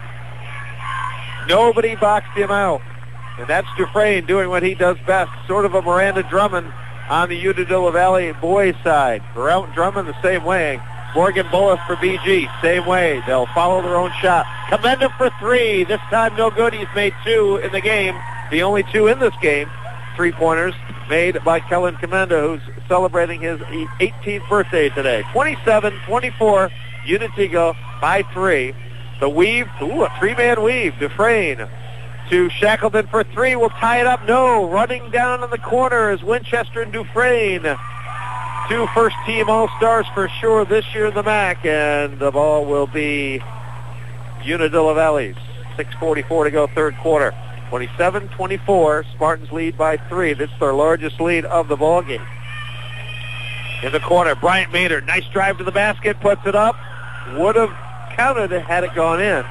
Nobody boxed him out. And that's Dufresne doing what he does best, sort of a Miranda Drummond on the Unadilla Valley boys side. Drummond the same way. Morgan Bullis for B G, same way. They'll follow their own shot. Commenda for three. This time no good. He's made two in the game. The only two in this game. Three-pointers made by Kellen Commenda, who's celebrating his eighteenth birthday today. twenty-seven twenty-four, Unadilla by three. The weave, ooh, a three-man weave. Dufresne to Shackleton for three. Will tie it up. No. Running down in the corner is Winchester and Dufresne. Two first-team All-Stars for sure this year in the M A C. And the ball will be Unadilla Valley's. six forty-four to go, third quarter. twenty-seven twenty-four. Spartans lead by three. This is their largest lead of the ball game. In the corner, Bryant Maynard. Nice drive to the basket. Puts it up. Would have counted it had it gone in.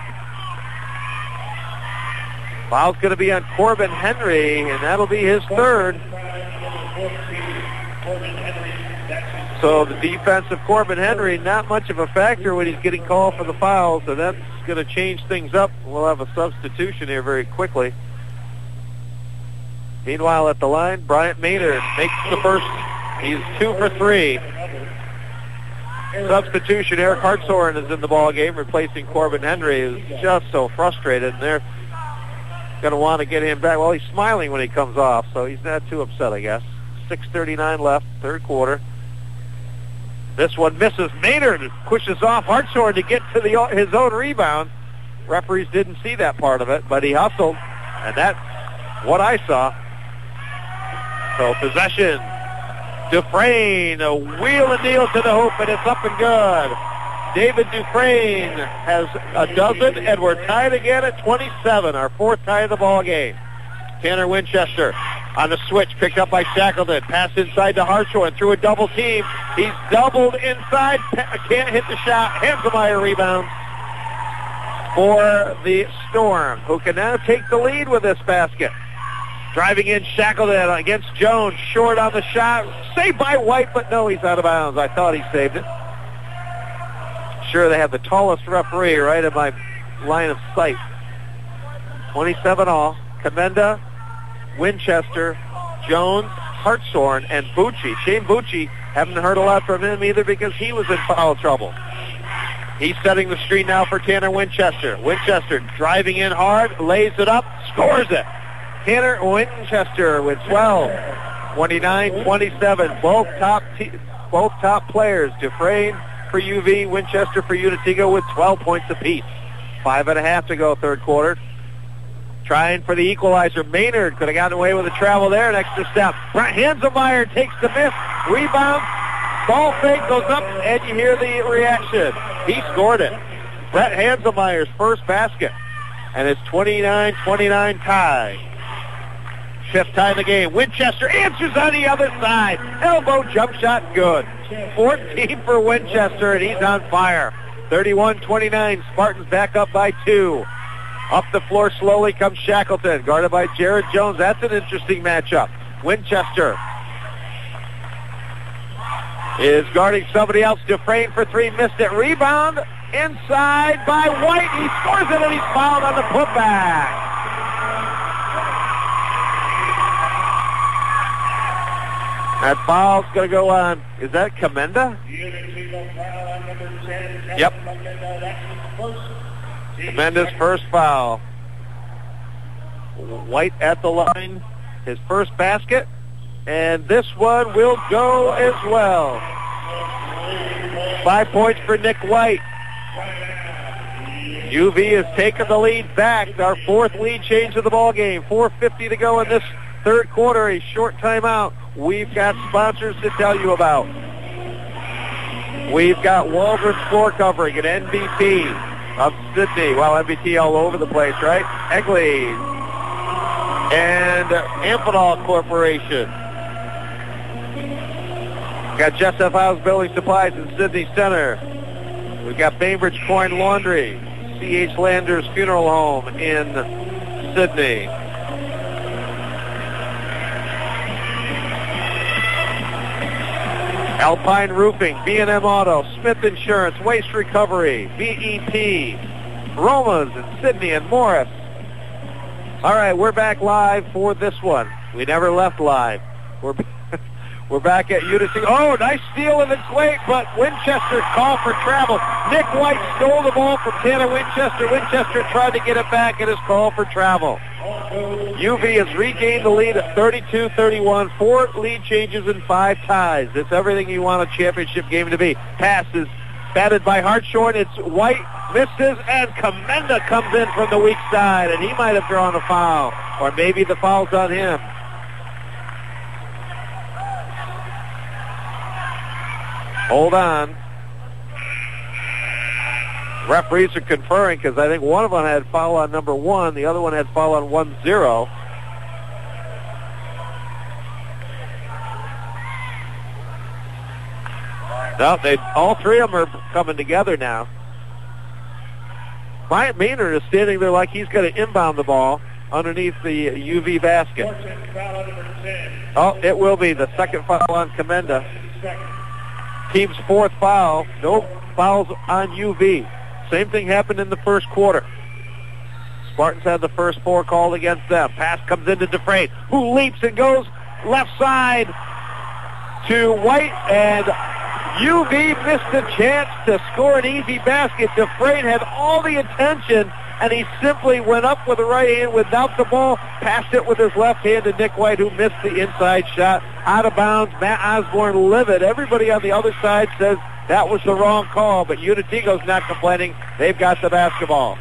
Foul's going to be on Corbin Henry, and that'll be his third. So the defense of Corbin Henry, not much of a factor when he's getting called for the foul, so that's going to change things up. We'll have a substitution here very quickly. Meanwhile, at the line, Bryant Maynard makes the first. He's two for three. Substitution, Eric Hartshorn is in the ball game, replacing Corbin Henry, who's just so frustrated, and they're going to want to get him back. Well, he's smiling when he comes off, so he's not too upset, I guess. six thirty-nine left, third quarter. This one misses. Maynard pushes off Hartshorn to get to the his own rebound. Referees didn't see that part of it, but he hustled, and that's what I saw. So possession. Dufresne, a wheel and deal to the hoop, and it's up and good. David Dufresne has a dozen, and we're tied again at twenty-seven, our fourth tie of the ball game. Tanner Winchester on the switch, picked up by Shackleton. Pass inside to Hartshorn through a double team. He's doubled inside, can't hit the shot. Hansemeyer rebounds for the Storm, who can now take the lead with this basket. Driving in Shackleton against Jones, short on the shot. Saved by White, but no, he's out of bounds. I thought he saved it. Sure, they have the tallest referee right in my line of sight. twenty-seven all. Commenda, Winchester, Jones, Hartshorn, and Bucci. Shane Bucci, haven't heard a lot from him either because he was in foul trouble. He's setting the screen now for Tanner Winchester. Winchester driving in hard, lays it up, scores it. Tanner Winchester with twelve, twenty-nine twenty-seven. Both top te- both top players, Dufresne for U V, Winchester for Unadilla with twelve points apiece. Five and a half to go, third quarter. Trying for the equalizer. Maynard could have gotten away with a travel there, an extra step. Brett Hansemeyer takes the miss, rebounds, ball fake goes up, and you hear the reaction. He scored it. Brett Hansemeyer's first basket, and it's twenty-nine twenty-nine tie. Fifth tie of the game. Winchester answers on the other side. Elbow jump shot good. fourteen for Winchester, and he's on fire. thirty-one twenty-nine. Spartans back up by two. Up the floor slowly comes Shackleton, guarded by Jared Jones. That's an interesting matchup. Winchester is guarding somebody else. Dufresne for three, missed it. Rebound inside by White. He scores it, and he's fouled on the putback. That foul's going to go on. Is that Commenda? Yep. Commenda's first foul. White at the line. His first basket. And this one will go as well. Five points for Nick White. U V has taken the lead back. Our fourth lead change of the ball game. four fifty to go in this third quarter. A short timeout. We've got sponsors to tell you about. We've got Waldron floor covering at N B T of Sydney. Well, N B T all over the place, right? Egley and Amphenol Corporation. Got Jessup House Building Supplies in Sydney Center. We've got Bainbridge Coin Laundry, C H Landers Funeral Home in Sydney. Alpine Roofing, B and M Auto, Smith Insurance, Waste Recovery, V E P, Roma's in Sydney and Morris. All right, we're back live for this one. We never left live. We're we're back at Utica. Oh, nice steal in the plate, but Winchester called for travel. Nick White stole the ball from Tanner Winchester. Winchester tried to get it back and is called for travel. U V has regained the lead at thirty-two thirty-one. Four lead changes and five ties. It's everything you want a championship game to be. Pass is batted by Hartshorn. It's White, misses, and Commenda comes in from the weak side, and he might have drawn a foul, or maybe the foul's on him. Hold on. Referees are conferring because I think one of them had foul on number one, the other one had foul on one zero. No, they all three of them are coming together now. Bryant Maynard is standing there like he's going to inbound the ball underneath the U V basket. Oh, it will be the second foul on Commenda. Team's fourth foul. No fouls on U V. Same thing happened in the first quarter. Spartans had the first four called against them. Pass comes into Dufresne, who leaps and goes left side to White, and U V missed a chance to score an easy basket. Dufresne had all the attention, and he simply went up with the right hand without the ball, passed it with his left hand to Nick White, who missed the inside shot. Out of bounds, Matt Osborne livid. Everybody on the other side says that was the wrong call, but Unitigo's not complaining. They've got the basketball.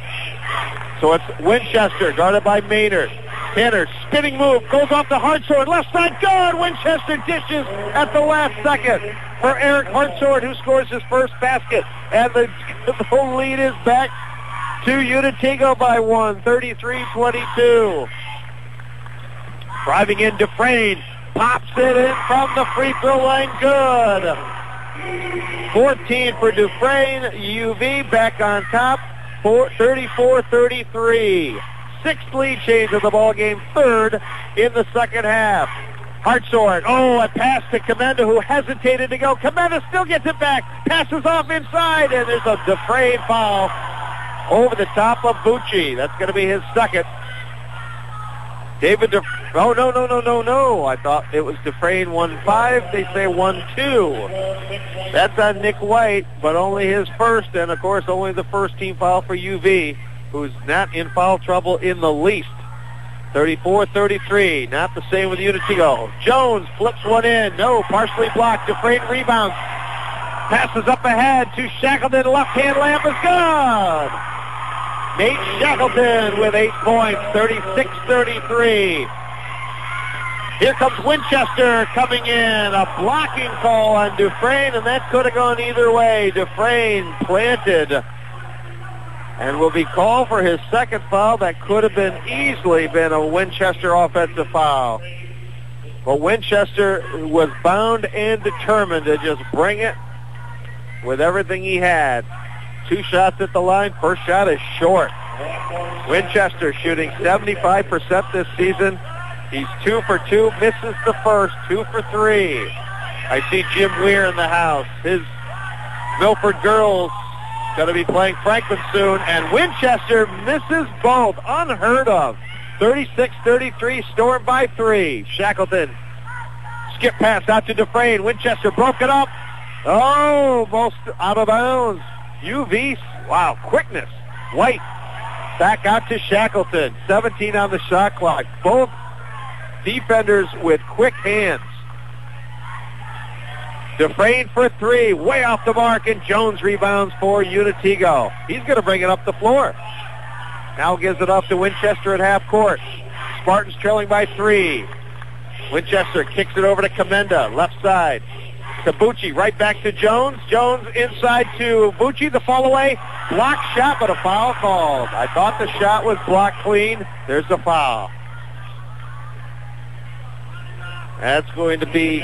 So it's Winchester, guarded by Maynard. Tanner, spinning move, goes off the Hartshorn, left side, good! Winchester dishes at the last second for Eric Hartshorn, who scores his first basket. And the, the lead is back to Unitigo by one, thirty-three twenty-two. Driving in Dufresne, pops it in from the free throw line, good. fourteen for Dufresne, U V back on top, thirty-four thirty-three. Sixth lead change of the ball game, third in the second half. Hartshorn, oh, a pass to Commenda, who hesitated to go. Commenda still gets it back, passes off inside, and there's a Dufresne foul over the top of Bucci. That's going to be his second. David Duf- oh, no, no, no, no, no. I thought it was Dufresne one five. They say one two. That's on Nick White, but only his first, and, of course, only the first team foul for U V, who's not in foul trouble in the least. thirty-four thirty-three. Not the same with Unitigo. Jones flips one in. No, partially blocked. Dufresne rebounds. Passes up ahead to Shackleton. Left-hand layup is good. Nate Shackleton with eight points, thirty-six thirty-three. Here comes Winchester coming in. A blocking call on Dufresne, and that could have gone either way. Dufresne planted and will be called for his second foul. That could have been easily been a Winchester offensive foul. But Winchester was bound and determined to just bring it with everything he had. Two shots at the line. First shot is short. Winchester shooting seventy-five percent this season. He's two for two, misses the first, two for three. I see Jim Weir in the house. His Milford girls going to be playing Franklin soon, and Winchester misses both. Unheard of. thirty-six thirty-three, Storm by three. Shackleton, skip pass out to Dufresne. Winchester broke it up. Oh, most out of bounds. U V, wow, quickness. White back out to Shackleton. seventeen on the shot clock. Both defenders with quick hands. Dufresne for three, way off the mark, and Jones rebounds for Unitigo. He's going to bring it up the floor. Now gives it off to Winchester at half court. Spartans trailing by three. Winchester kicks it over to Commenda, left side. To Bucci, right back to Jones. Jones inside to Bucci, the fall away. Block shot, but a foul called. I thought the shot was blocked clean. There's the foul. That's going to be,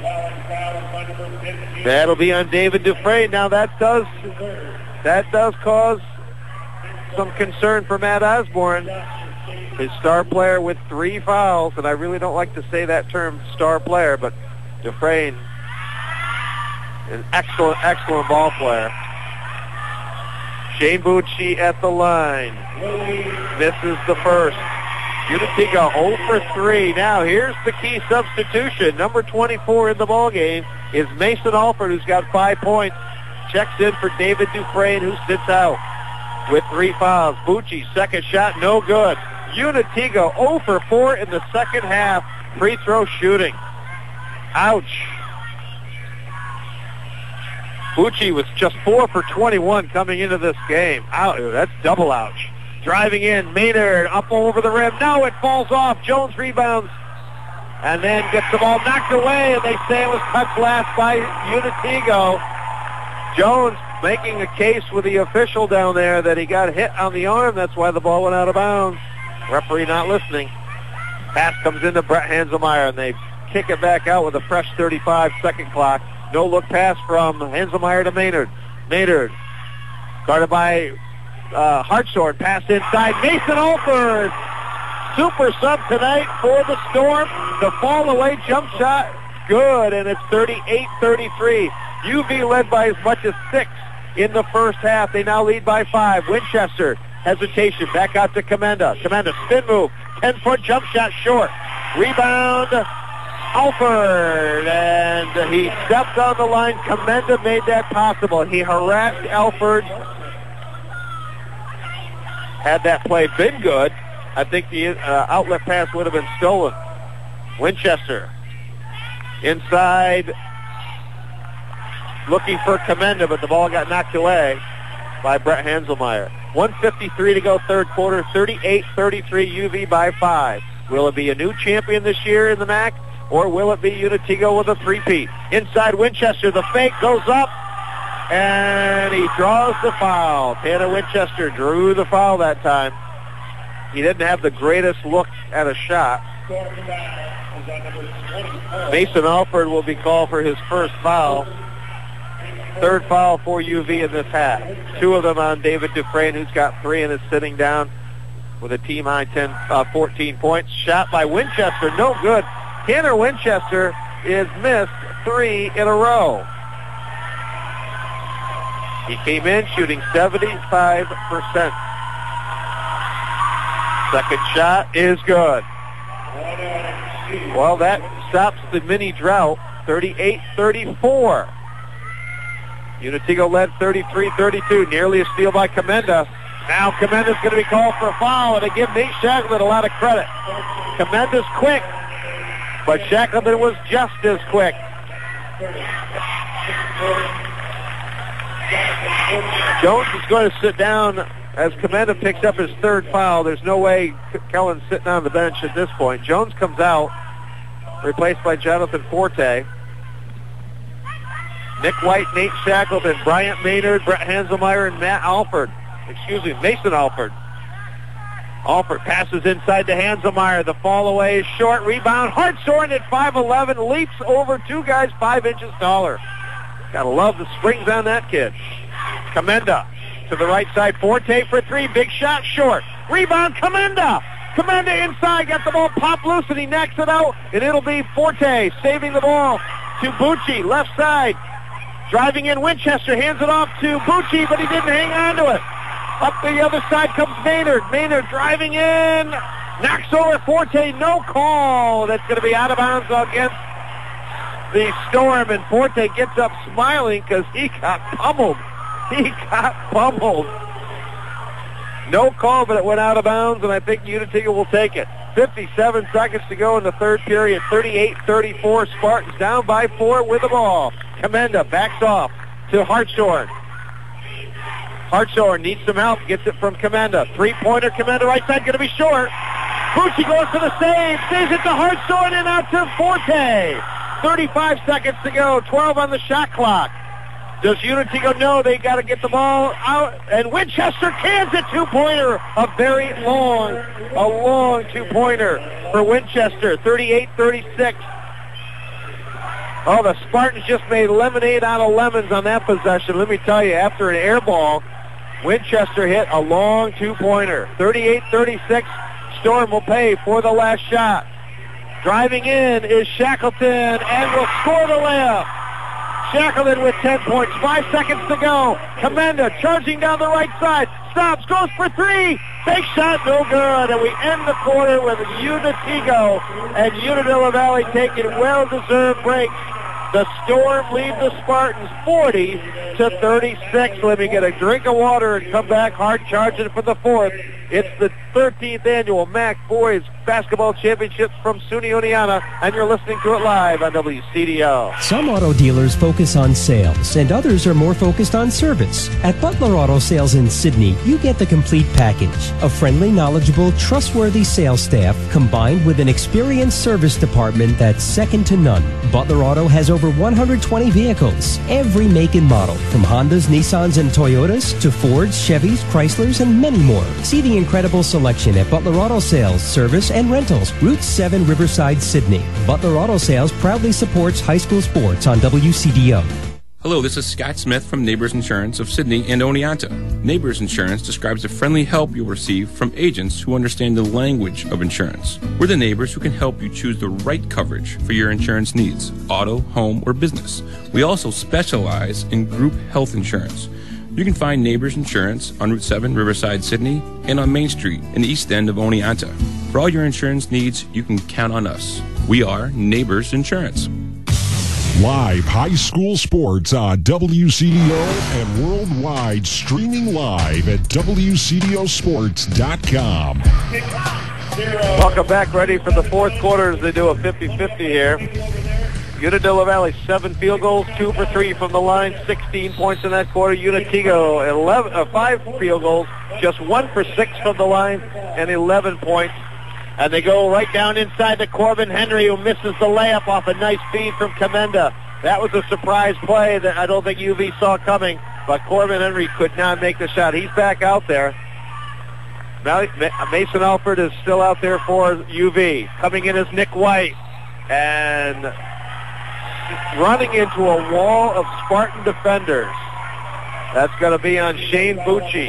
that'll be on David Dufresne. Now that does, that does cause some concern for Matt Osborne. His star player with three fouls, and I really don't like to say that term, star player, but Dufresne, an excellent, excellent ball player. Shane Bucci at the line. Misses the first. Utica oh for three. Now here's the key substitution. Number twenty-four in the ballgame is Mason Alford, who's got five points. Checks in for David Dufresne, who sits out with three fouls. Bucci, second shot, no good. Unitiga oh for four in the second half. Free throw shooting. Ouch. Bucci was just four for twenty-one coming into this game. Ouch, that's double ouch. Driving in, Maynard up over the rim. No, it falls off. Jones rebounds and then gets the ball knocked away, and they say it was cut glass by Unitigo. Jones making a case with the official down there that he got hit on the arm. That's why the ball went out of bounds. Referee not listening. Pass comes into Brett Hanselmeyer, and they kick it back out with a fresh thirty-five second clock. No look pass from Hanselmeyer to Maynard. Maynard guarded by uh, Hartshorn. Pass inside. Mason Alford, super sub tonight for the Storm. The fall away jump shot, good, and it's thirty-eight thirty-three. U V led by as much as six in the first half. They now lead by five. Winchester, hesitation, back out to Comenda. Comenda, spin move, ten-foot jump shot short. Rebound, Alford, and he stepped on the line. Comenda made that possible. He harassed Alford. Had that play been good, I think the uh, outlet pass would have been stolen. Winchester inside, looking for Comenda, but the ball got knocked away by Brett Hanselmeyer. one fifty-three to go third quarter, thirty-eight thirty-three, U V by five. Will it be a new champion this year in the M A C, or will it be Unitigo with a three-peat? Inside Winchester, the fake goes up, and he draws the foul. Tanner Winchester drew the foul that time. He didn't have the greatest look at a shot. Mason Alford will be called for his first foul. Third foul for U V in this half. Two of them on David Dufresne, who's got three and is sitting down with a team high ten, uh, fourteen points. Shot by Winchester, no good. Tanner Winchester is missed three in a row. He came in shooting seventy-five percent. Second shot is good. Well, that stops the mini drought, thirty-eight thirty-four. Unitigo led thirty-three thirty-two, nearly a steal by Comenda. Now Comenda's going to be called for a foul, and to give Nate Shackleton a lot of credit. Comenda's quick, but Shackleton was just as quick. Jones is going to sit down as Comenda picks up his third foul. There's no way Kellen's sitting on the bench at this point. Jones comes out, replaced by Jonathan Forte. Nick White, Nate Shackleton, Bryant Maynard, Brett Hanselmeyer, and Matt Alford. Excuse me, Mason Alford. Alford passes inside to Hanselmeyer. The fall away is short. Rebound. Hartshorn at five eleven leaps over two guys five inches taller. Gotta love the springs on that kid. Comenda to the right side. Forte for three. Big shot short. Rebound. Comenda. Comenda inside. Got the ball popped loose, and he knocks it out. And it'll be Forte saving the ball to Bucci. Left side. Driving in Winchester. Hands it off to Bucci, but he didn't hang on to it. Up the other side comes Maynard. Maynard driving in. Knocks over Forte. No call. That's going to be out of bounds against the Storm. And Forte gets up smiling because he got pummeled. He got pummeled. No call, but it went out of bounds, and I think Unitiga will take it. fifty-seven seconds to go in the third period. thirty-eight thirty-four. Spartans down by four with the ball. Comenda backs off to Hartshorn. Hartshorn needs some help. Gets it from Comenda. Three-pointer, Comenda right side, going to be short. Bucci goes for the save. Saves it to Hartshorn and out to Forte. thirty-five seconds to go. twelve on the shot clock. Does Unitigo know they got to get the ball out? And Winchester cans a two-pointer. A very long, a long two-pointer for Winchester. thirty-eight thirty-six. Oh, the Spartans just made lemonade out of lemons on that possession. Let me tell you, after an air ball, Winchester hit a long two-pointer. thirty-eight thirty-six, Storm will pay for the last shot. Driving in is Shackleton and will score the layup. Shackleton with ten points, five seconds to go. Commenda charging down the right side. Stops, goes for three. Big shot, no good. And we end the quarter with Unitigo and Unadilla Valley taking well-deserved breaks. The Storm lead the Spartans forty to thirty-six. Let me get a drink of water and come back hard charging for the fourth. It's the thirteenth annual M A C Boys Basketball Championships from SUNY Oneonta, and you're listening to it live on W C D O. Some auto dealers focus on sales, and others are more focused on service. At Butler Auto Sales in Sydney, you get the complete package. A friendly, knowledgeable, trustworthy sales staff combined with an experienced service department that's second to none. Butler Auto has over one hundred twenty vehicles, every make and model, from Hondas, Nissans, and Toyotas to Fords, Chevys, Chryslers, and many more. See the incredible selection at Butler Auto Sales, Service, and Rentals, Route seven, Riverside, Sydney. Butler Auto Sales proudly supports high school sports on W C D O. Hello, this is Scott Smith from Neighbors Insurance of Sydney and Oneonta. Neighbors Insurance describes the friendly help you'll receive from agents who understand the language of insurance. We're the neighbors who can help you choose the right coverage for your insurance needs, auto, home, or business. We also specialize in group health insurance. You can find Neighbors Insurance on Route seven, Riverside, Sydney, and on Main Street in the east end of Oneonta. For all your insurance needs, you can count on us. We are Neighbors Insurance. Live high school sports on W C D O and worldwide, streaming live at W C D O sports dot com. Welcome back, ready for the fourth quarter as they do a fifty-fifty here. Unadilla Valley, seven field goals, two for three from the line, sixteen points in that quarter. Unitigo, eleven, uh, five field goals, just one for six from the line, and eleven points. And they go right down inside to Corbin Henry, who misses the layup off a nice feed from Commenda. That was a surprise play that I don't think U V saw coming, but Corbin Henry could not make the shot. He's back out there. Mason Alford is still out there for U V. Coming in is Nick White. And running into a wall of Spartan defenders. That's going to be on Shane Bucci.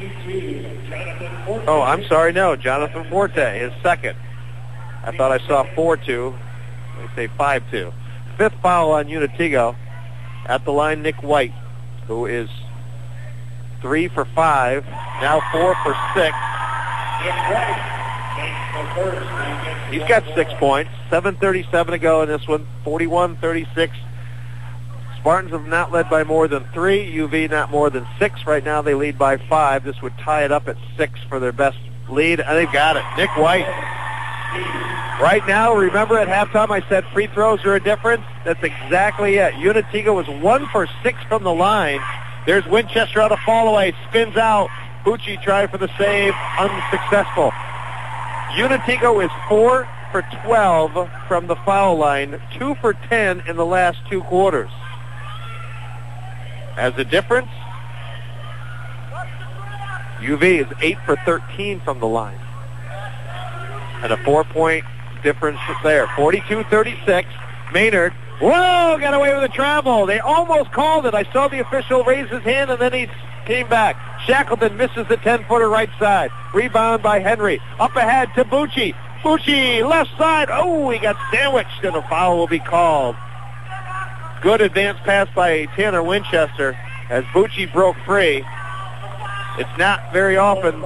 Oh, I'm sorry, no, Jonathan Forte, his second. I thought I saw four two. Let me say five two. Fifth foul on Unitigo. At the line, Nick White, who is three for five, now four for six. He's got six points. seven thirty-seven to go in this one. forty-one thirty-six. Spartans have not led by more than three. U V not more than six. Right now they lead by five. This would tie it up at six for their best lead. And they've got it. Nick White. Right now, remember at halftime I said free throws are a difference? That's exactly it. Unitigo was one for six from the line. There's Winchester on a fall away. Spins out. Bucci tried for the save. Unsuccessful. Unitigo is four for twelve from the foul line. two for ten in the last two quarters. As a difference, U V is eight for thirteen from the line. And a four-point difference there. forty-two thirty-six. Maynard, whoa, got away with a travel. They almost called it. I saw the official raise his hand, and then he came back. Shackleton misses the ten-footer right side. Rebound by Henry. Up ahead to Bucci. Bucci, left side. Oh, he got sandwiched, and a foul will be called. Good advance pass by Tanner Winchester as Bucci broke free. It's not very often,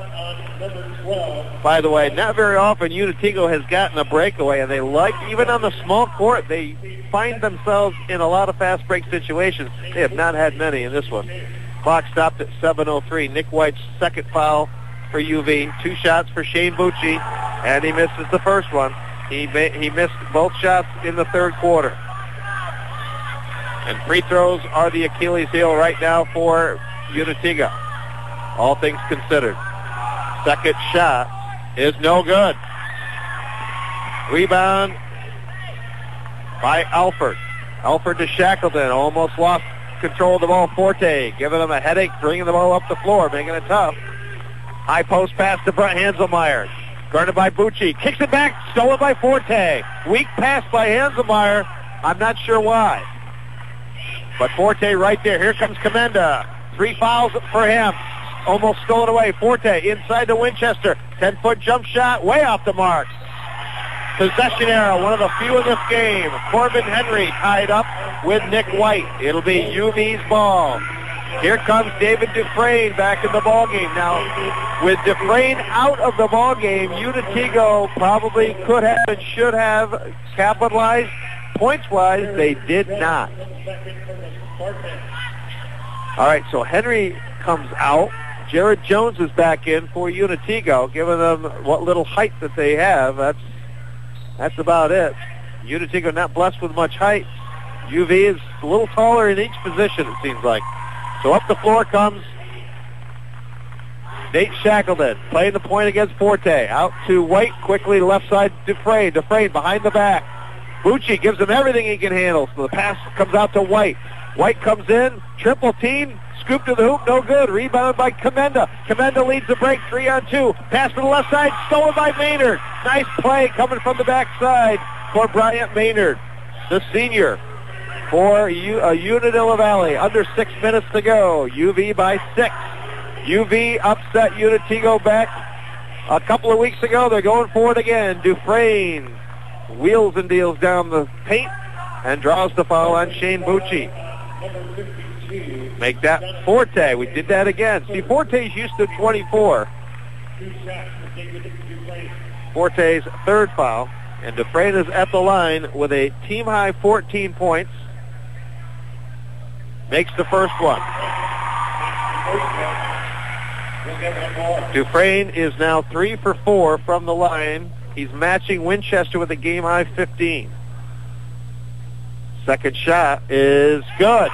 by the way, not very often Unitigo has gotten a breakaway, and they like, even on the small court, they find themselves in a lot of fast break situations. They have not had many in this one. Clock stopped at seven oh three. Nick White's second foul for U V. Two shots for Shane Bucci, and he misses the first one. He ma- he missed both shots in the third quarter. And free throws are the Achilles heel right now for Unitigo, all things considered. Second shot is no good. Rebound by Alford. Alford to Shackleton. Almost lost control of the ball. Forte giving them a headache, bringing the ball up the floor, making it tough. High post pass to Brett Hanselmeyer. Guarded by Bucci. Kicks it back. Stolen by Forte. Weak pass by Hanselmeyer. I'm not sure why. But Forte right there. Here comes Commenda. Three fouls for him. Almost stolen away. Forte inside to Winchester. ten-foot jump shot. Way off the mark. Possession arrow. One of the few in this game. Corbin Henry tied up with Nick White. It'll be U V's ball. Here comes David Dufresne back in the ball game. Now, with Dufresne out of the ball game, Unitigo probably could have and should have capitalized. Points-wise, they did not. All right, so Henry comes out. Jared Jones is back in for Unitigo, giving them what little height that they have. That's that's about it. Unitigo not blessed with much height. U V is a little taller in each position, it seems like. So up the floor comes Nate Shackleton, playing the point against Forte. Out to White, quickly left side, Dufresne. Dufresne behind the back. Bucci gives him everything he can handle, so the pass comes out to White. White comes in, triple team, scoop to the hoop, no good. Rebound by Commenda. Commenda leads the break, three on two. Pass to the left side, stolen by Maynard. Nice play coming from the backside for Bryant Maynard, the senior. For U, uh, Unadilla Valley, under six minutes to go. U V by six. U V upset Unitigo back a couple of weeks ago. They're going for it again. Dufresne wheels and deals down the paint and draws the foul on Shane Bucci. Make that Forte. We did that again. See, Forte's used to twenty-four. Forte's third foul. And Dufresne is at the line with a team-high fourteen points. Makes the first one. Dufresne is now three for four from the line. He's matching Winchester with a game-high fifteen. Second shot is good.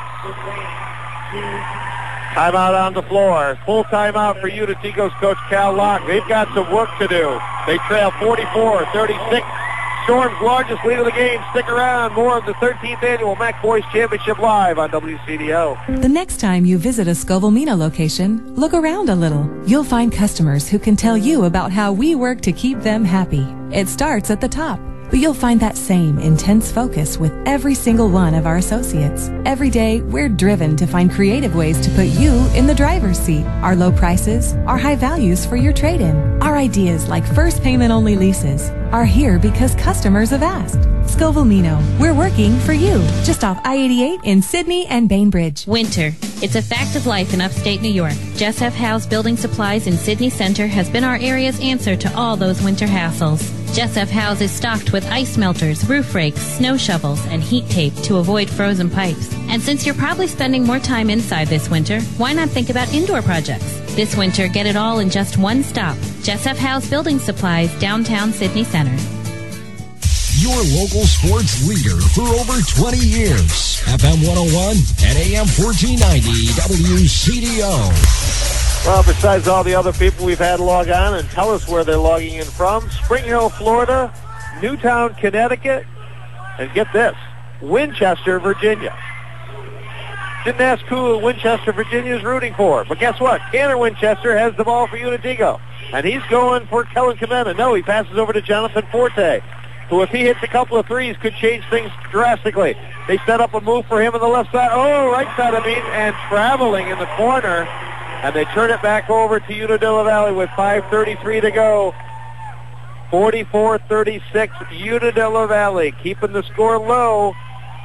Timeout on the floor. Full timeout for Unitigo's coach Cal Locke. They've got some work to do. They trail forty-four thirty-six. Storm's largest lead of the game. Stick around. More of the thirteenth Annual M A C Boys Championship live on W C D O. The next time you visit a Scoville-Mina location, look around a little. You'll find customers who can tell you about how we work to keep them happy. It starts at the top, but you'll find that same intense focus with every single one of our associates. Every day, we're driven to find creative ways to put you in the driver's seat. Our low prices, our high values for your trade-in, our ideas like first payment-only leases are here because customers have asked. Scoville-Mina, we're working for you. Just off I eighty-eight in Sydney and Bainbridge. Winter. It's a fact of life in upstate New York. Jess F. Howe's Building Supplies in Sydney Center has been our area's answer to all those winter hassles. Jess F. Howe's is stocked with ice melters, roof rakes, snow shovels, and heat tape to avoid frozen pipes. And since you're probably spending more time inside this winter, why not think about indoor projects? This winter, get it all in just one stop. Jess F. Howe's Building Supplies, downtown Sydney Center. Your local sports leader for over twenty years. F M one oh one and A M fourteen ninety W C D O. Well, besides all the other people we've had log on and tell us where they're logging in from, Spring Hill, Florida, Newtown, Connecticut, and get this, Winchester, Virginia. Didn't ask who Winchester, Virginia is rooting for, but guess what? Tanner Winchester has the ball for Unitigo, and he's going for Kellen Commenda. No, he passes over to Jonathan Forte, who, if he hits a couple of threes, could change things drastically. They set up a move for him on the left side. Oh, right side, I mean, and traveling in the corner. And they turn it back over to Unadilla Valley with five thirty-three to go. forty-four thirty-six, Unadilla Valley keeping the score low.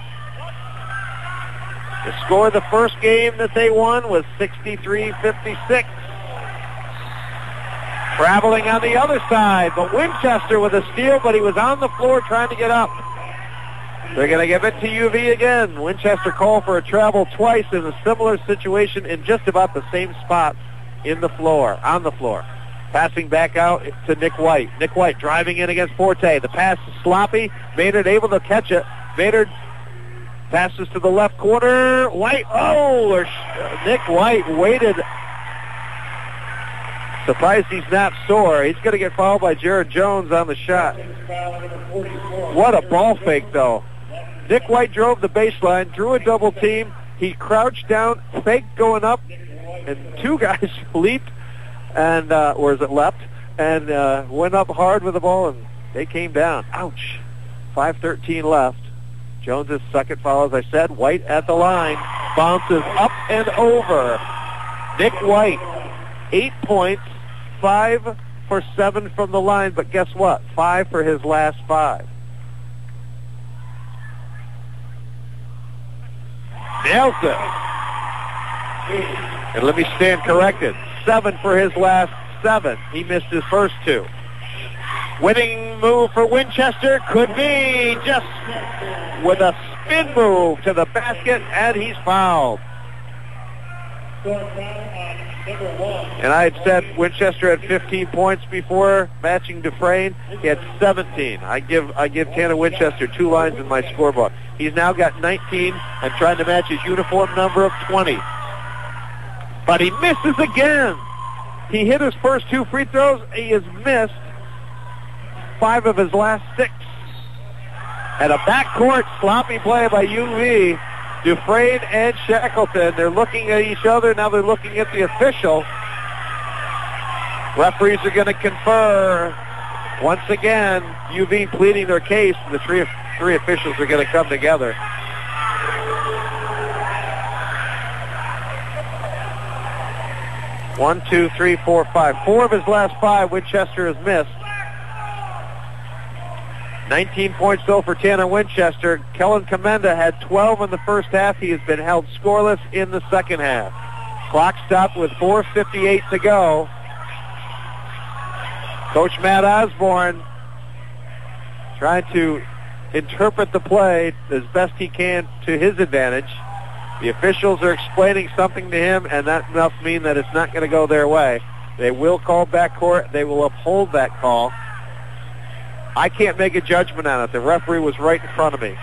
The score of the first game that they won was sixty-three fifty-six. Traveling on the other side, but Winchester with a steal, but he was on the floor trying to get up. They're going to give it to U V again. Winchester called for a travel twice in a similar situation in just about the same spot in the floor, on the floor. Passing back out to Nick White. Nick White driving in against Forte. The pass is sloppy. Maynard able to catch it. Maynard passes to the left corner. White, oh, Nick White waited. Surprised he's not sore. He's going to get fouled by Jared Jones on the shot. What a ball fake, though. Nick White drove the baseline, drew a double team. He crouched down, faked going up, and two guys leaped, and uh, or is it leapt, and uh, went up hard with the ball, and they came down. Ouch. five thirteen left. Jones's second foul, as I said. White at the line. Bounces up and over. Nick White, eight points, five for seven from the line, but guess what? Five for his last five. Nails it. And let me stand corrected. Seven for his last seven. He missed his first two. Winning move for Winchester could be just with a spin move to the basket, and he's fouled. And I had said Winchester had fifteen points before, matching Dufresne. He had seventeen. I give I give Tanner Winchester two lines in my scorebook. He's now got nineteen and trying to match his uniform number of twenty. But he misses again. He hit his first two free throws. He has missed five of his last six. And a backcourt sloppy play by U V. Dufresne and Shackleton. They're looking at each other. Now they're looking at the official. Referees are going to confer. Once again, U V pleading their case. The three, three officials are going to come together. One, two, three, four, five. Four of his last five Winchester has missed. nineteen points, though, for Tanner Winchester. Kellen Commenda had twelve in the first half. He has been held scoreless in the second half. Clock stopped with four fifty-eight to go. Coach Matt Osborne trying to interpret the play as best he can to his advantage. The officials are explaining something to him, and that must mean that it's not going to go their way. They will call backcourt. They will uphold that call. I can't make a judgment on it. The referee was right in front of me.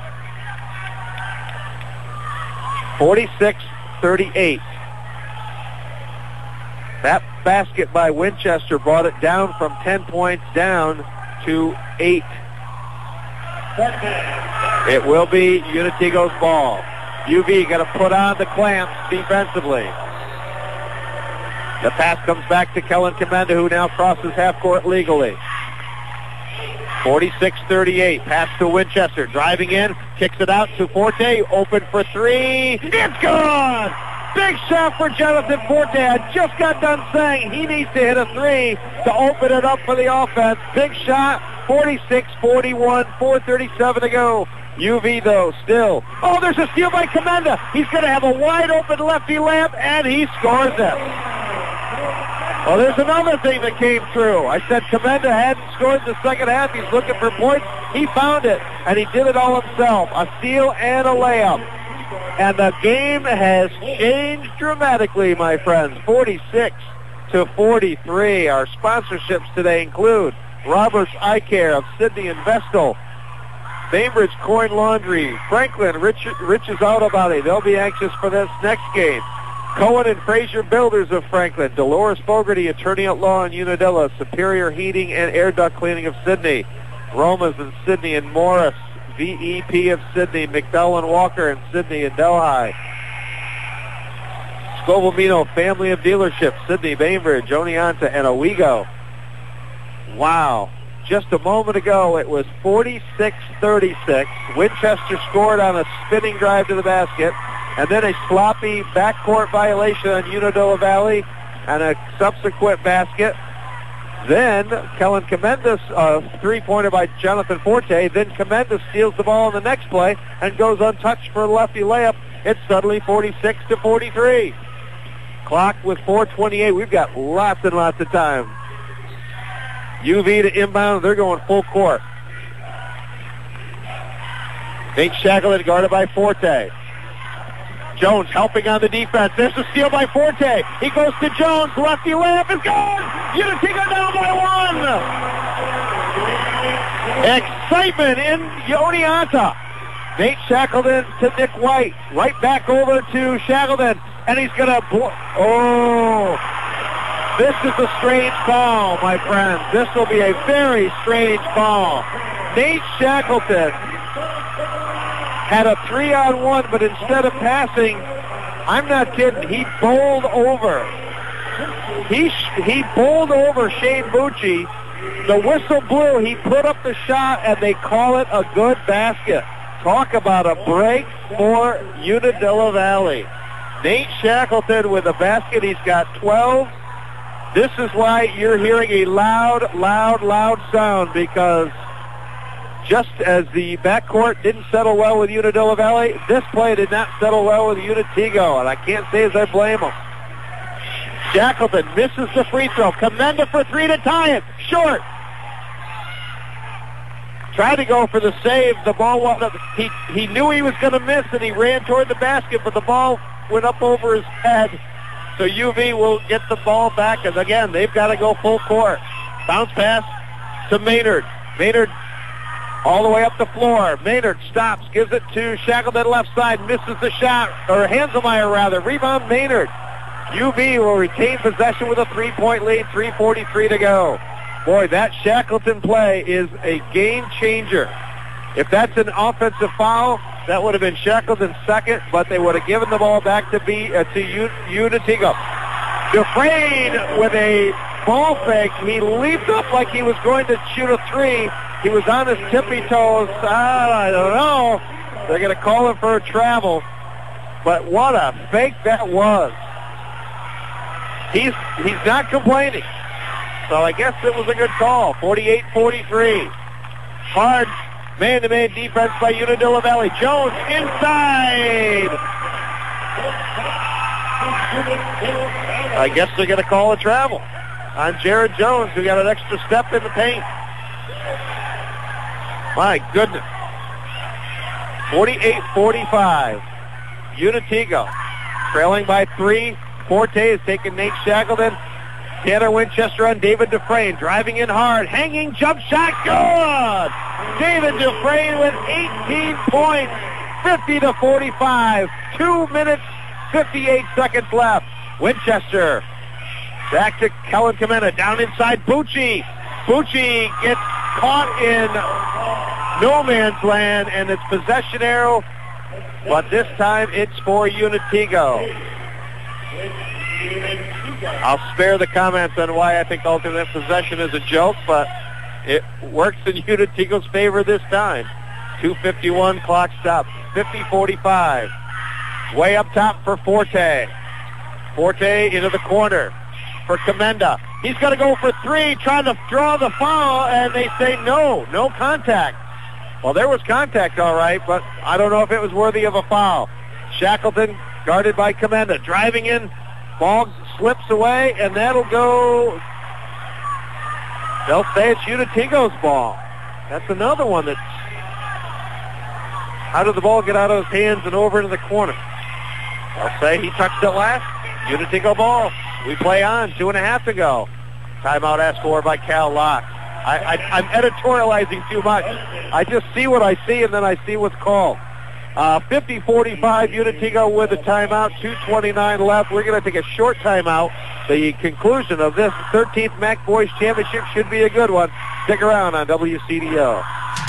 forty-six thirty-eight. That basket by Winchester brought it down from ten points down to eight. It will be Unitigo's ball. U V got to put on the clamps defensively. The pass comes back to Kellen Commenda, who now crosses half court legally. forty-six thirty-eight. Pass to Winchester. Driving in. Kicks it out to Forte. Open for three. It's gone! Big shot for Jonathan Forte. I just got done saying he needs to hit a three to open it up for the offense. Big shot. forty-six forty-one. four thirty-seven to go. U V, though, still. Oh, there's a steal by Commenda. He's going to have a wide-open lefty layup, and he scores it. Well, there's another thing that came through. I said Commenda hadn't scored in the second half. He's looking for points. He found it, and he did it all himself. A steal and a layup. And the game has changed dramatically, my friends. forty-six to forty-three. Our sponsorships today include Roberts Eye Care of Sidney and Vestal, Bainbridge Coin Laundry, Franklin, Rich, Rich's Auto Body. They'll be anxious for this next game. Cohen and Fraser Builders of Franklin, Dolores Fogarty, Attorney at Law in Unadilla, Superior Heating and Air Duct Cleaning of Sidney, Romas in Sidney and Morris, V E P of Sidney, McDowell and Walker in Sidney and Delhi. Scoville-Mino Family of Dealerships, Sidney, Bainbridge, Oneonta, and Owego. Wow. Just a moment ago, it was forty-six thirty-six. Winchester scored on a spinning drive to the basket, and then a sloppy backcourt violation on Unadilla Valley and a subsequent basket. Then Kellen Comenda's uh, three-pointer by Jonathan Forte. Then Commenda steals the ball in the next play and goes untouched for a lefty layup. It's suddenly forty-six to forty-three. Clock with four twenty-eight. We've got lots and lots of time. U V to inbound. They're going full court. Nate Shackleton guarded by Forte. Jones helping on the defense. There's a steal by Forte. He goes to Jones. Lefty layup is gone. Unitigo down by one. Excitement in Oneonta. Nate Shackleton to Nick White. Right back over to Shackleton. And he's going to... Blo- oh... This is a strange foul, my friends. This will be a very strange foul. Nate Shackleton had a three-on-one, but instead of passing, I'm not kidding, he bowled over. He he bowled over Shane Bucci. The whistle blew. He put up the shot, and they call it a good basket. Talk about a break for Unadilla Valley. Nate Shackleton with a basket. He's got twelve. This is why you're hearing a loud, loud, loud sound, because just as the backcourt didn't settle well with Unadilla Valley, this play did not settle well with Unatigo, and I can't say as I blame them. Shackleton misses the free throw. Commenda for three to tie it. Short. Tried to go for the save. The ball went up. He, he knew he was going to miss, and he ran toward the basket, but the ball went up over his head. So U V will get the ball back, and again, they've got to go full court. Bounce pass to Maynard. Maynard all the way up the floor. Maynard stops, gives it to Shackleton left side, misses the shot, or Hanselmeyer rather. Rebound Maynard. U V will retain possession with a three-point lead, three forty-three to go. Boy, that Shackleton play is a game changer. If that's an offensive foul, that would have been Shackleton's second, but they would have given the ball back to be uh, to U- Unatigo. Dufresne with a ball fake. He leaped up like he was going to shoot a three. He was on his tippy toes. I don't know. They're going to call him for a travel. But what a fake that was. He's he's not complaining. So I guess it was a good call. forty-eight forty-three. Hard man-to-man defense by Unadilla Valley. Jones inside. I guess they're going to call a travel on Jared Jones, who got an extra step in the paint. My goodness. forty-eight forty-five. Unatigo trailing by three. Forte is taking Nate Shackleton. Tanner Winchester on David Dufresne. Driving in hard. Hanging jump shot. Good! David Dufresne with eighteen points. fifty to forty-five. Two minutes, fifty-eight seconds left. Winchester. Back to Kellen Commenda. Down inside Bucci. Bucci gets caught in no man's land, and it's possession arrow, but this time it's for Unatigo. I'll spare the comments on why I think alternate possession is a joke, but it works in Unatigo's favor this time. two fifty-one clock stop. fifty forty-five. Way up top for Forte. Forte into the corner for Commenda. He's going to go for three, trying to draw the foul, and they say no, no contact. Well, there was contact, all right, but I don't know if it was worthy of a foul. Shackleton guarded by Commenda. Driving in, ball slips away, and that'll go. They'll say it's Unatigo's ball. That's another one that's. How did the ball get out of his hands and over into the corner? They'll say he touched it last. Unatigo ball. We play on. Two and a half to go. Timeout asked for by Cal Locke. I, I, I'm editorializing too much. I just see what I see, and then I see what's called. Uh, fifty forty-five, Unatigo with a timeout. two twenty-nine left. We're going to take a short timeout. The conclusion of this thirteenth M A C Boys Championship should be a good one. Stick around on W C D O.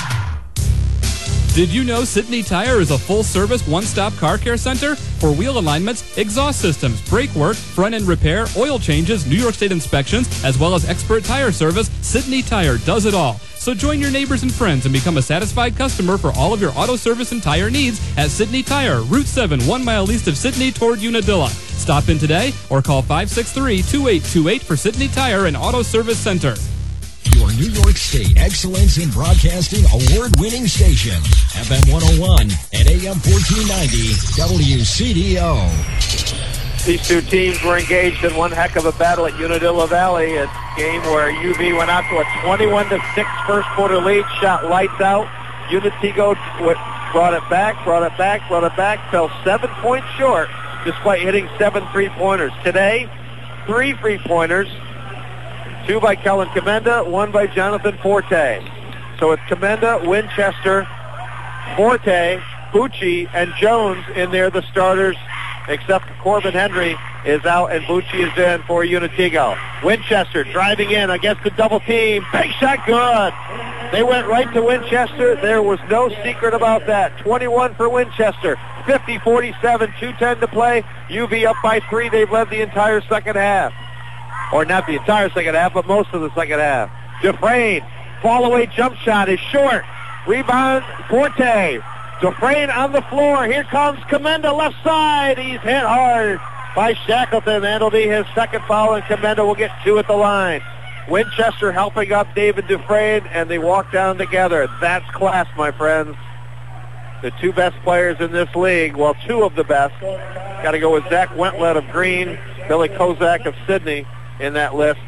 Did you know Sidney Tire is a full-service, one-stop car care center? For wheel alignments, exhaust systems, brake work, front-end repair, oil changes, New York State inspections, as well as expert tire service, Sidney Tire does it all. So join your neighbors and friends and become a satisfied customer for all of your auto service and tire needs at Sidney Tire, Route seven, one mile east of Sidney toward Unadilla. Stop in today or call five six three, two eight two eight for Sidney Tire and Auto Service Center. Your New York State Excellence in Broadcasting award-winning station, F M one oh one and A M fourteen ninety, W C D O. These two teams were engaged in one heck of a battle at Unadilla Valley, a game where U V went out to a twenty-one to six first quarter lead, shot lights out. Unatigo brought it back, brought it back, brought it back, fell seven points short despite hitting seven three-pointers. Today, three three-pointers. Two by Kellen Commenda, one by Jonathan Forte. So it's Commenda, Winchester, Forte, Bucci, and Jones in there, the starters, except Corbin Henry is out and Bucci is in for Unatigo. Winchester driving in against the double team. Big shot, good. They went right to Winchester. There was no secret about that. twenty-one for Winchester. fifty forty-seven, two ten to play. U V up by three. They've led the entire second half. Or not the entire second half, but most of the second half. Dufresne, fall away jump shot is short. Rebound, Forte. Dufresne on the floor. Here comes Commenda left side. He's hit hard by Shackleton. That'll be his second foul, and Commenda will get two at the line. Winchester helping up David Dufresne, and they walk down together. That's class, my friends. The two best players in this league, well, two of the best. Got to go with Zach Wentlet of Green, Billy Kozak of Sydney in that list.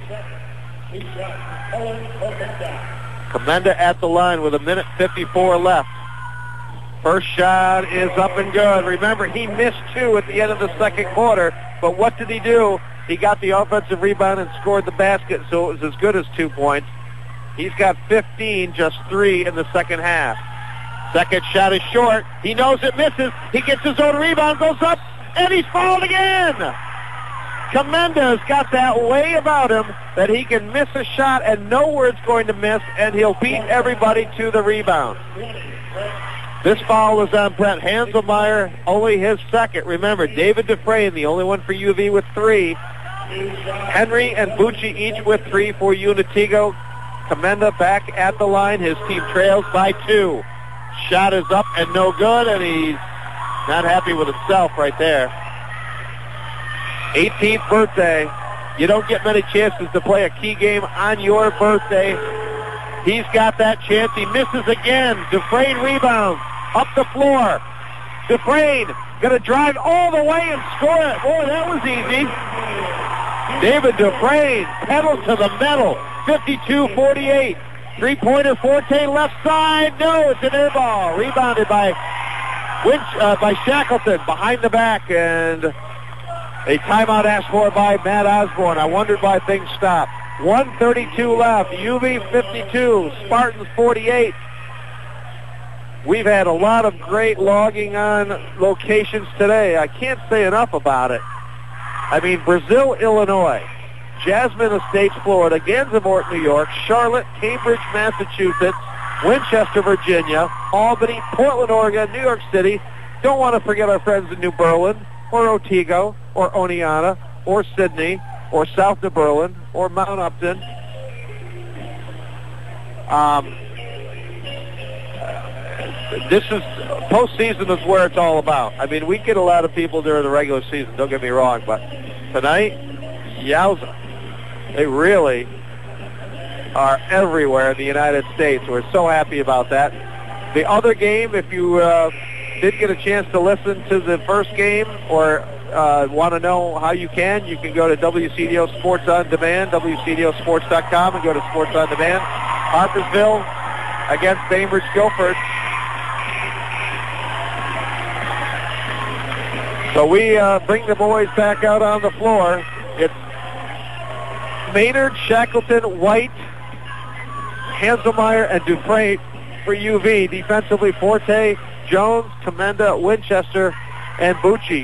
Commenda at the line with a minute fifty-four left. First shot is up and good. Remember, he missed two at the end of the second quarter, but what did he do? He got the offensive rebound and scored the basket, so it was as good as two points. He's got fifteen, just three in the second half. Second shot is short. He knows it misses. He gets his own rebound, goes up, and he's fouled again. Commenda's got that way about him that he can miss a shot and know where it's going to miss, and he'll beat everybody to the rebound. This foul is on Brett Hanselmeyer, only his second. Remember, David Dufresne, the only one for U V with three. Henry and Bucci each with three for Unitigo. Commenda back at the line. His team trails by two. Shot is up and no good, and he's not happy with himself right there. eighteenth birthday. You don't get many chances to play a key game on your birthday. He's got that chance. He misses again. Dufresne rebounds. Up the floor. Dufresne going to drive all the way and score it. Boy, that was easy. David Dufresne, pedal to the metal. fifty-two forty-eight. Three-pointer Forte left side. No, it's an air ball. Rebounded by Winch, uh, by Shackleton behind the back, and a timeout asked for by Matt Osborne. I wondered why things stopped. one thirty-two left. U V fifty-two. Spartans forty-eight. We've had a lot of great logging on locations today. I can't say enough about it. I mean, Brazil, Illinois, Jasmine Estates, Florida, Gansevoort, New York, Charlotte, Cambridge, Massachusetts, Winchester, Virginia, Albany, Portland, Oregon, New York City. Don't want to forget our friends in New Berlin, or Otsego, or Oneonta, or Sydney, or South New Berlin, or Mount Upton. Um, this is, postseason is where it's all about. I mean, we get a lot of people during the regular season, don't get me wrong, but tonight, yowza. They really are everywhere in the United States. We're so happy about that. The other game, if you uh, did get a chance to listen to the first game or uh, want to know how you can, you can go to W C D O Sports On Demand, W C D O sports dot com, and go to Sports On Demand. Harpersville against Bainbridge Guilford. So we uh, bring the boys back out on the floor. It's Maynard, Shackleton, White, Hanselmeyer, and Dufresne for U V. Defensively, Forte, Jones, Commenda, Winchester, and Bucci.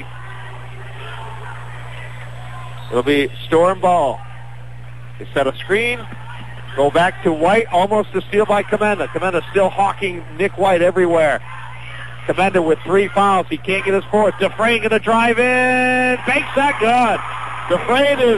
It'll be Storm ball. They set a screen. Go back to White, almost a steal by Commenda. Commenda still hawking Nick White everywhere. Commenda with three fouls. He can't get his fourth. Dufresne going to drive in. Banks that good. Dufresne is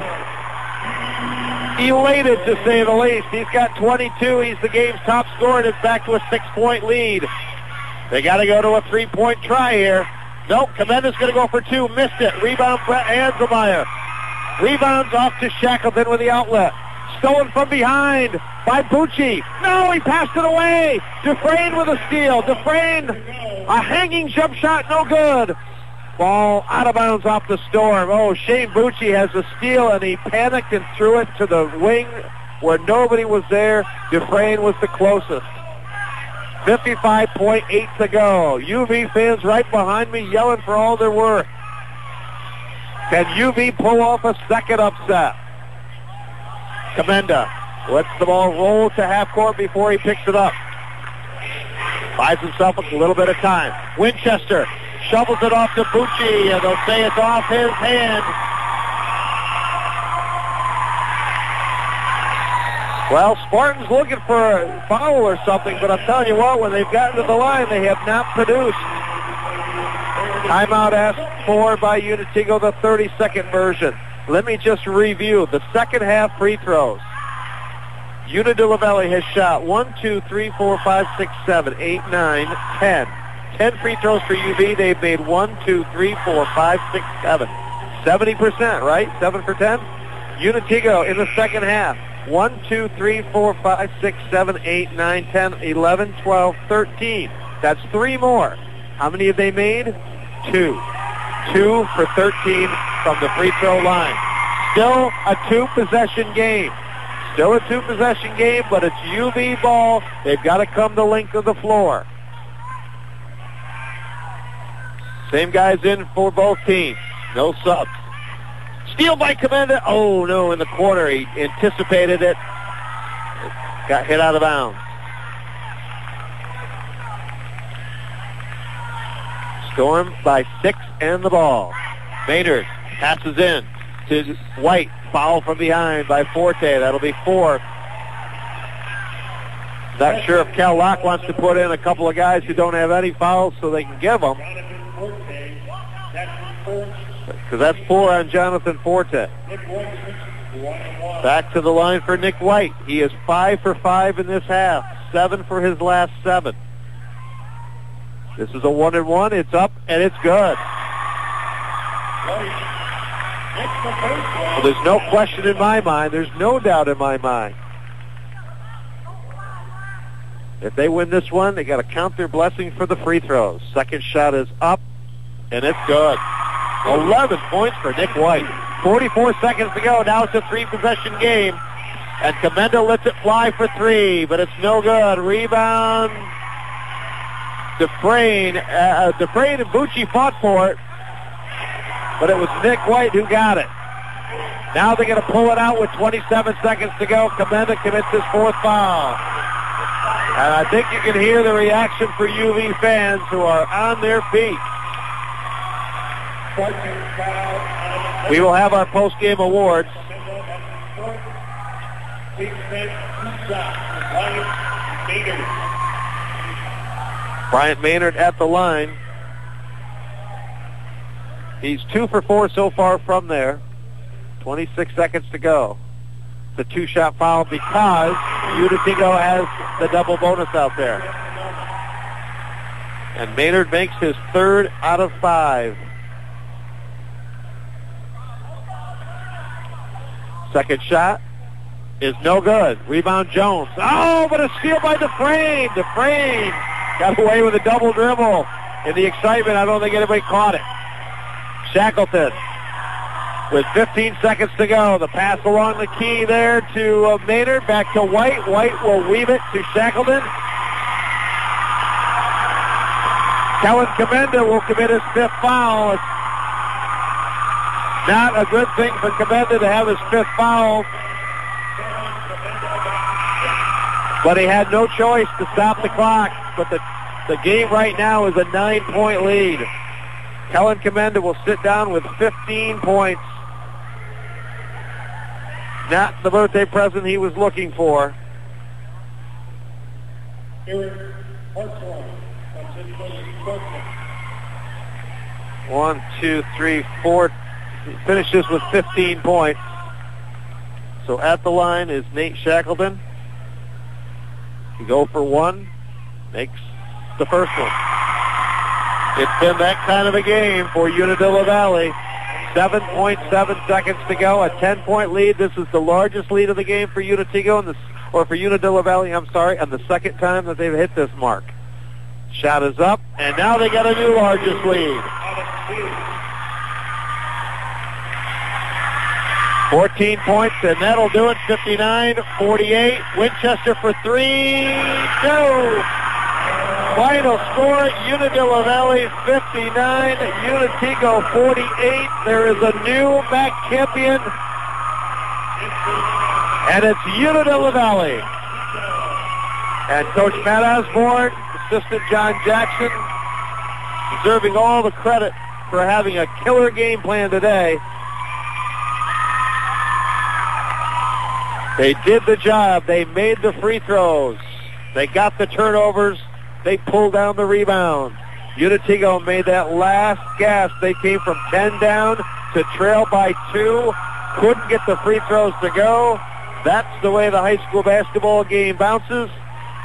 elated, to say the least. He's got twenty-two. He's the game's top scorer, and it's back to a six-point lead. They got to go to a three-point try here. Nope, Commenda's going to go for two. Missed it. Rebound, Brett Hanselmeyer. Rebounds off to Shackleton with the outlet. Stolen from behind by Bucci. No, he passed it away. Dufresne with a steal. Dufresne, a hanging jump shot, no good. Ball out of bounds off the Storm. Oh, Shane Bucci has a steal, and he panicked and threw it to the wing where nobody was there. Dufresne was the closest. fifty-five point eight to go. U V fans right behind me yelling for all they're worth. Can U V pull off a second upset? Commenda lets the ball roll to half court before he picks it up. Buys himself a little bit of time. Winchester shovels it off to Bucci, and they'll say it's off his hand. Well, Spartans looking for a foul or something, but I'm telling you what, when they've gotten to the line, they have not produced. Timeout asked for by Unitigo, the thirty-second version. Let me just review the second half free throws. Una de la Valley has shot one, two, three, four, five, six, seven, eight, nine, ten. ten free throws for U V. They've made one, two, three, four, five, six, seven. seventy percent, right? seven for ten. Unitigo in the second half. one, two, three, four, five, six, seven, eight, nine, ten, eleven, twelve, thirteen. That's three more. How many have they made? Two. Two for thirteen from the free throw line. Still a two-possession game. Still a two-possession game, but it's U V ball. They've got to come the length of the floor. Same guys in for both teams. No subs. Steal by Comenda. Oh, no, in the corner. He anticipated it. Got hit out of bounds. Storm by six and the ball. Maynard passes in to White. Foul from behind by Forte. That'll be four. Not sure if Cal Locke wants to put in a couple of guys who don't have any fouls so they can give them. Because that's four on Jonathan Forte. Back to the line for Nick White. He is five for five in this half. Seven for his last seven. This is a one and one. It's up and it's good. Well, there's no question in my mind. There's no doubt in my mind. If they win this one, they got to count their blessings for the free throws. Second shot is up and it's good. eleven points for Nick White. forty-four seconds to go. Now it's a three-possession game. And Comenda lets it fly for three, but it's no good. Rebound. Dufresne. Uh, Dufresne and Bucci fought for it, but it was Nick White who got it. Now they're going to pull it out with twenty-seven seconds to go. Comenda commits his fourth foul. And I think you can hear the reaction for U V fans who are on their feet. We will have our post-game awards. Bryant Maynard at the line. He's two for four so far from there. twenty-six seconds to go. It's a two-shot foul because Unitigo has the double bonus out there. And Maynard makes his third out of five. Second shot is no good. Rebound Jones. Oh, but a steal by Dufresne. Dufresne got away with a double dribble. In the excitement, I don't think anybody caught it. Shackleton with fifteen seconds to go. The pass along the key there to uh, Maynard. Back to White. White will weave it to Shackleton. Kellen Comenda will commit his fifth foul. It's not a good thing for Comenda to have his fifth foul. But he had no choice to stop the clock. But the, the game right now is a nine-point lead. Kellen Comenda will sit down with fifteen points. Not the birthday present he was looking for. One, two, three, four. He finishes with fifteen points. So at the line is Nate Shackleton. He go for one, makes the first one. It's been that kind of a game for Unadilla Valley. seven point seven seconds to go, a ten-point lead. This is the largest lead of the game for Unitigo, and the, or for Unadilla Valley, I'm sorry, and the second time that they've hit this mark. Shot is up, and now they got a new largest lead. fourteen points, and that'll do it, fifty-nine forty-eight. Winchester for three, two. Final score, Unadilla Valley fifty-nine, Unitigo forty-eight. There is a new M A C champion, and it's Unadilla Valley. And Coach Matt Osborne, Assistant John Jackson, deserving all the credit for having a killer game plan today. They did the job. They made the free throws. They got the turnovers. They pulled down the rebounds. Unitigo made that last gasp. They came from ten down to trail by two. Couldn't get the free throws to go. That's the way the high school basketball game bounces.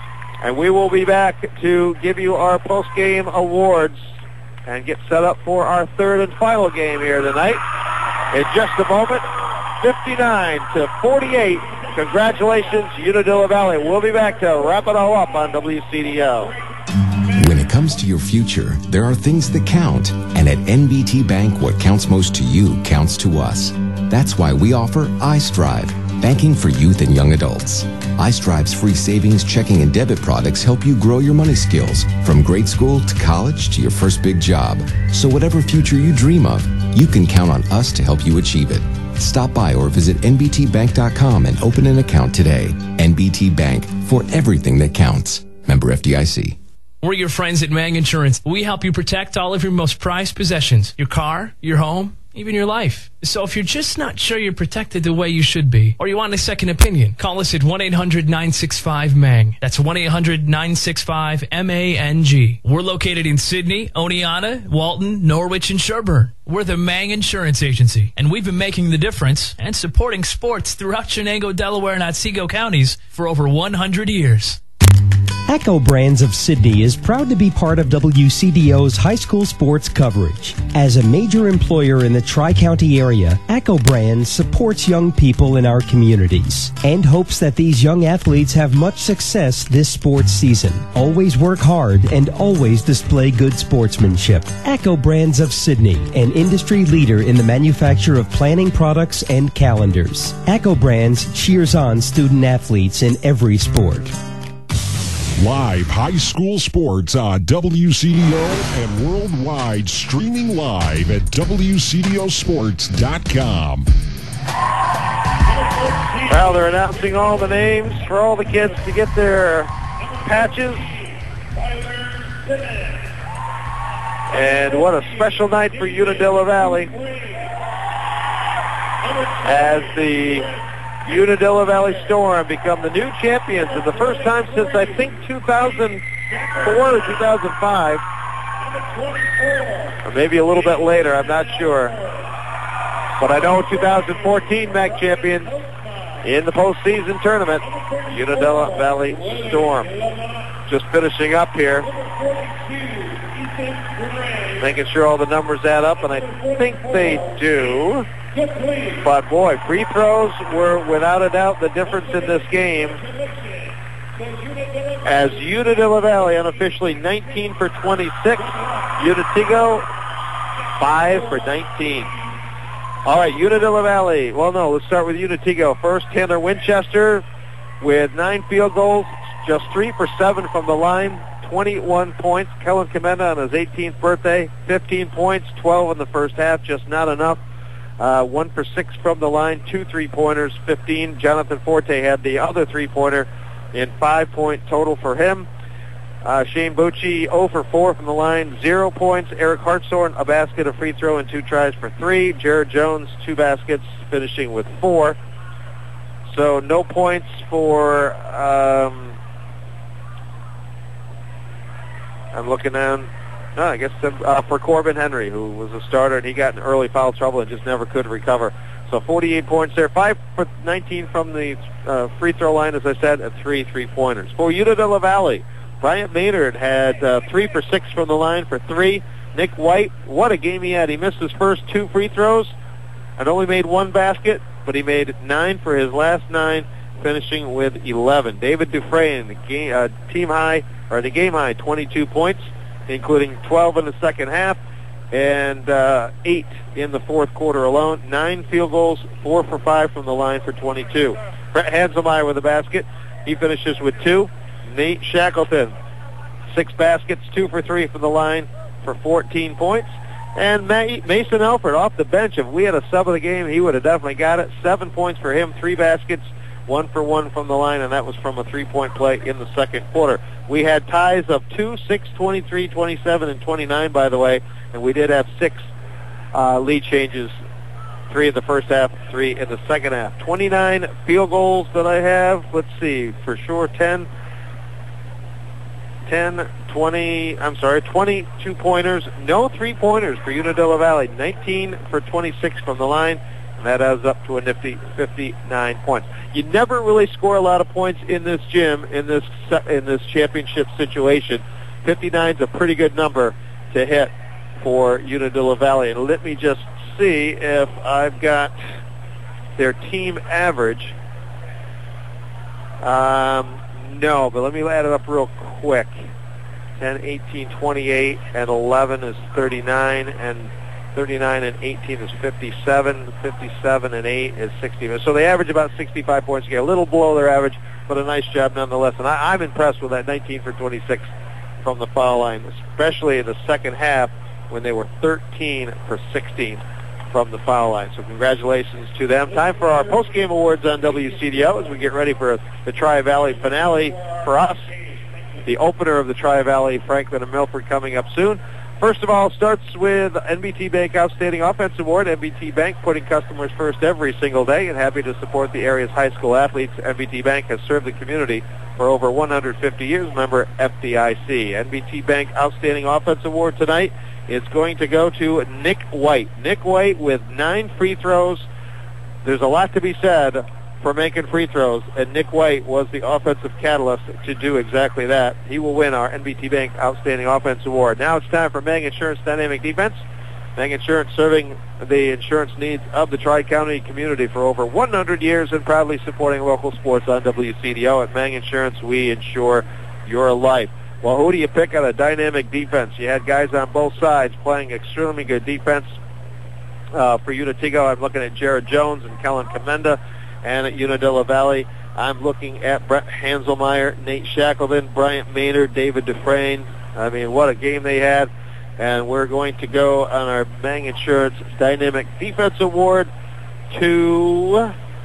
And we will be back to give you our post-game awards and get set up for our third and final game here tonight. In just a moment, fifty-nine to forty-eight. Congratulations, Unadilla Valley. We'll be back to wrap it all up on W C D O. When it comes to your future, there are things that count. And at N B T Bank, what counts most to you counts to us. That's why we offer iStrive, banking for youth and young adults. iStrive's free savings, checking, and debit products help you grow your money skills from grade school to college to your first big job. So whatever future you dream of, you can count on us to help you achieve it. Stop by or visit N B T bank dot com and open an account today. N B T Bank, for everything that counts. Member F D I C. We're your friends at Mang Insurance. We help you protect all of your most prized possessions, your car, your home, even your life. So if you're just not sure you're protected the way you should be, or you want a second opinion, call us at one eight hundred nine six five M A N G. That's one eight hundred nine six five M A N G. We're located in Sidney, Oneonta, Walton, Norwich, and Sherburne. We're the Mang Insurance Agency, and we've been making the difference and supporting sports throughout Chenango, Delaware, and Otsego counties for over one hundred years. Echo Brands of Sidney is proud to be part of W C D O's high school sports coverage. As a major employer in the Tri-County area, Echo Brands supports young people in our communities and hopes that these young athletes have much success this sports season. Always work hard and always display good sportsmanship. Echo Brands of Sidney, an industry leader in the manufacture of planning products and calendars. Echo Brands cheers on student athletes in every sport. Live high school sports on W C D O and worldwide, streaming live at W C D O sports dot com. Well, they're announcing all the names for all the kids to get their patches. And what a special night for Unadilla Valley, as the Unadilla Valley Storm become the new champions for the first time since, I think, two thousand four or two thousand five. Or maybe a little bit later, I'm not sure. But I know two thousand fourteen M A C champions in the postseason tournament, Unadilla Valley Storm. Just finishing up here. Making sure all the numbers add up, and I think they do. But boy, free throws were without a doubt the difference in this game, as Unadilla Valley unofficially nineteen for twenty-six, Unatigo five for nineteen. All right, Unadilla Valley. Well, no, let's start with Unatigo. First, Tanner Winchester with nine field goals, just three for seven from the line, twenty-one points. Kellen Comenda on his eighteenth birthday, fifteen points, twelve in the first half, just not enough. Uh, one for six from the line, two three-pointers, fifteen. Jonathan Forte had the other three-pointer in five-point total for him. Uh, Shane Bucci, zero for four from the line, zero points. Eric Hartshorn, a basket, a free throw, and two tries for three. Jared Jones, two baskets, finishing with four. So no points for, um, I'm looking down. No, I guess uh, for Corbin Henry, who was a starter, and he got in early foul trouble and just never could recover. So forty-eight points there, five for nineteen from the uh, free throw line, as I said, and three three-pointers. For Unadilla Valley, Bryant Maynard had uh, three for six from the line for three. Nick White, what a game he had. He missed his first two free throws and only made one basket, but he made nine for his last nine, finishing with eleven. David Dufresne, the game, uh, team high, or the game high, twenty-two points, including twelve in the second half and uh, eight in the fourth quarter alone. Nine field goals, four for five from the line for twenty-two. Brett Hanselmeyer with a basket. He finishes with two. Nate Shackleton, six baskets, two for three from the line for fourteen points. And Mason Elford off the bench. If we had a sub of the game, he would have definitely got it. Seven points for him, three baskets, one for one from the line, and that was from a three-point play in the second quarter. We had ties of two, six, twenty-three, twenty-seven, and twenty-nine, by the way, and we did have six uh, lead changes, three in the first half, three in the second half. twenty-nine field goals that I have. Let's see, for sure, ten, ten, twenty, I'm sorry, twenty-two pointers, no three-pointers for Unadilla Valley, nineteen for twenty-six from the line, And that adds up to a nifty fifty-nine points. You never really score a lot of points in this gym, in this in this championship situation. fifty-nine is a pretty good number to hit for Unadilla Valley. And let me just see if I've got their team average. Um, no, but let me add it up real quick. ten, eighteen, twenty-eight, and eleven is thirty-nine, and thirty-nine and eighteen is fifty-seven, fifty-seven and eight is sixty. So they average about sixty-five points a game, a little below their average, but a nice job nonetheless. And I, I'm impressed with that nineteen for twenty-six from the foul line, especially in the second half when they were thirteen for sixteen from the foul line. So congratulations to them. Time for our post-game awards on W C D O as we get ready for the Tri-Valley finale for us. The opener of the Tri-Valley, Franklin and Milford, coming up soon. First of all, starts with N B T Bank Outstanding Offense Award. N B T Bank putting customers first every single day and happy to support the area's high school athletes. N B T Bank has served the community for over one hundred fifty years. Member F D I C. N B T Bank Outstanding Offense Award tonight is going to go to Nick White. Nick White with nine free throws. There's a lot to be said for making free throws, and Nick White was the offensive catalyst to do exactly that. He will win our N B T Bank Outstanding Offense Award. Now it's time for Mang Insurance Dynamic Defense. Mang Insurance serving the insurance needs of the Tri-County community for over one hundred years and proudly supporting local sports on W C D O. At Mang Insurance, we insure your life. Well, who do you pick on a dynamic defense? You had guys on both sides playing extremely good defense. Uh, for Unatigo, I'm looking at Jared Jones and Kellen Commenda. And at Unadilla Valley, I'm looking at Brett Hanselmeyer, Nate Shackleton, Bryant Maynard, David Dufresne. I mean, what a game they had. And we're going to go on our Mang Insurance Dynamic Defense Award to...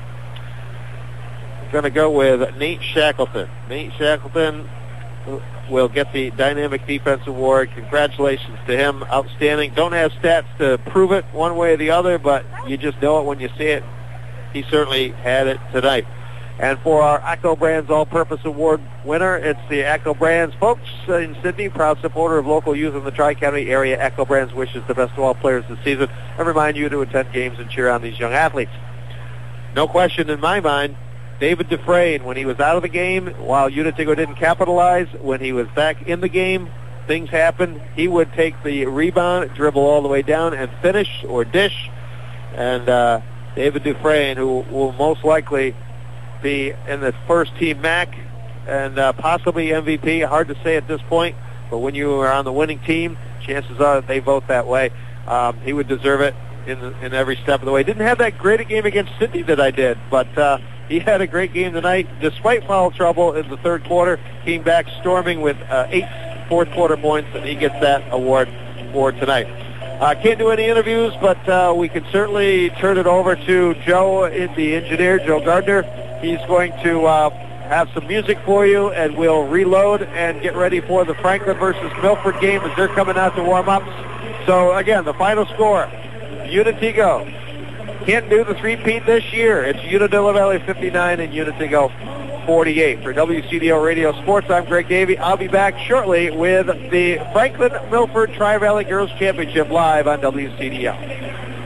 I'm going to go with Nate Shackleton. Nate Shackleton will get the Dynamic Defense Award. Congratulations to him. Outstanding. Don't have stats to prove it one way or the other, but you just know it when you see it. He certainly had it tonight. And for our Echo Brands All-Purpose Award winner, it's the Echo Brands folks in Sydney, proud supporter of local youth in the Tri-County area. Echo Brands wishes the best to all players this season and remind you to attend games and cheer on these young athletes. No question in my mind, David Dufresne, when he was out of the game, while Unatigo didn't capitalize, when he was back in the game, things happened. He would take the rebound, dribble all the way down, and finish or dish. And uh, David Dufresne, who will most likely be in the first team M A C and uh, possibly M V P. Hard to say at this point, but when you are on the winning team, chances are that they vote that way. Um, he would deserve it in, the, in every step of the way. Didn't have that great a game against Sydney that I did, but uh, he had a great game tonight. Despite foul trouble in the third quarter, came back storming with uh, eight fourth quarter points, and he gets that award for tonight. I uh, can't do any interviews, but uh, we can certainly turn it over to Joe, the engineer, Joe Gardner. He's going to uh, have some music for you, and we'll reload and get ready for the Franklin versus Milford game as they're coming out to warm up. So, again, the final score, Unatigo can't do the three-peat this year. It's Unadilla Valley fifty-nine and Unatigo forty-eight. For W C D O Radio Sports, I'm Greg Davey. I'll be back shortly with the Franklin Milford Tri-Valley Girls Championship live on W C D O.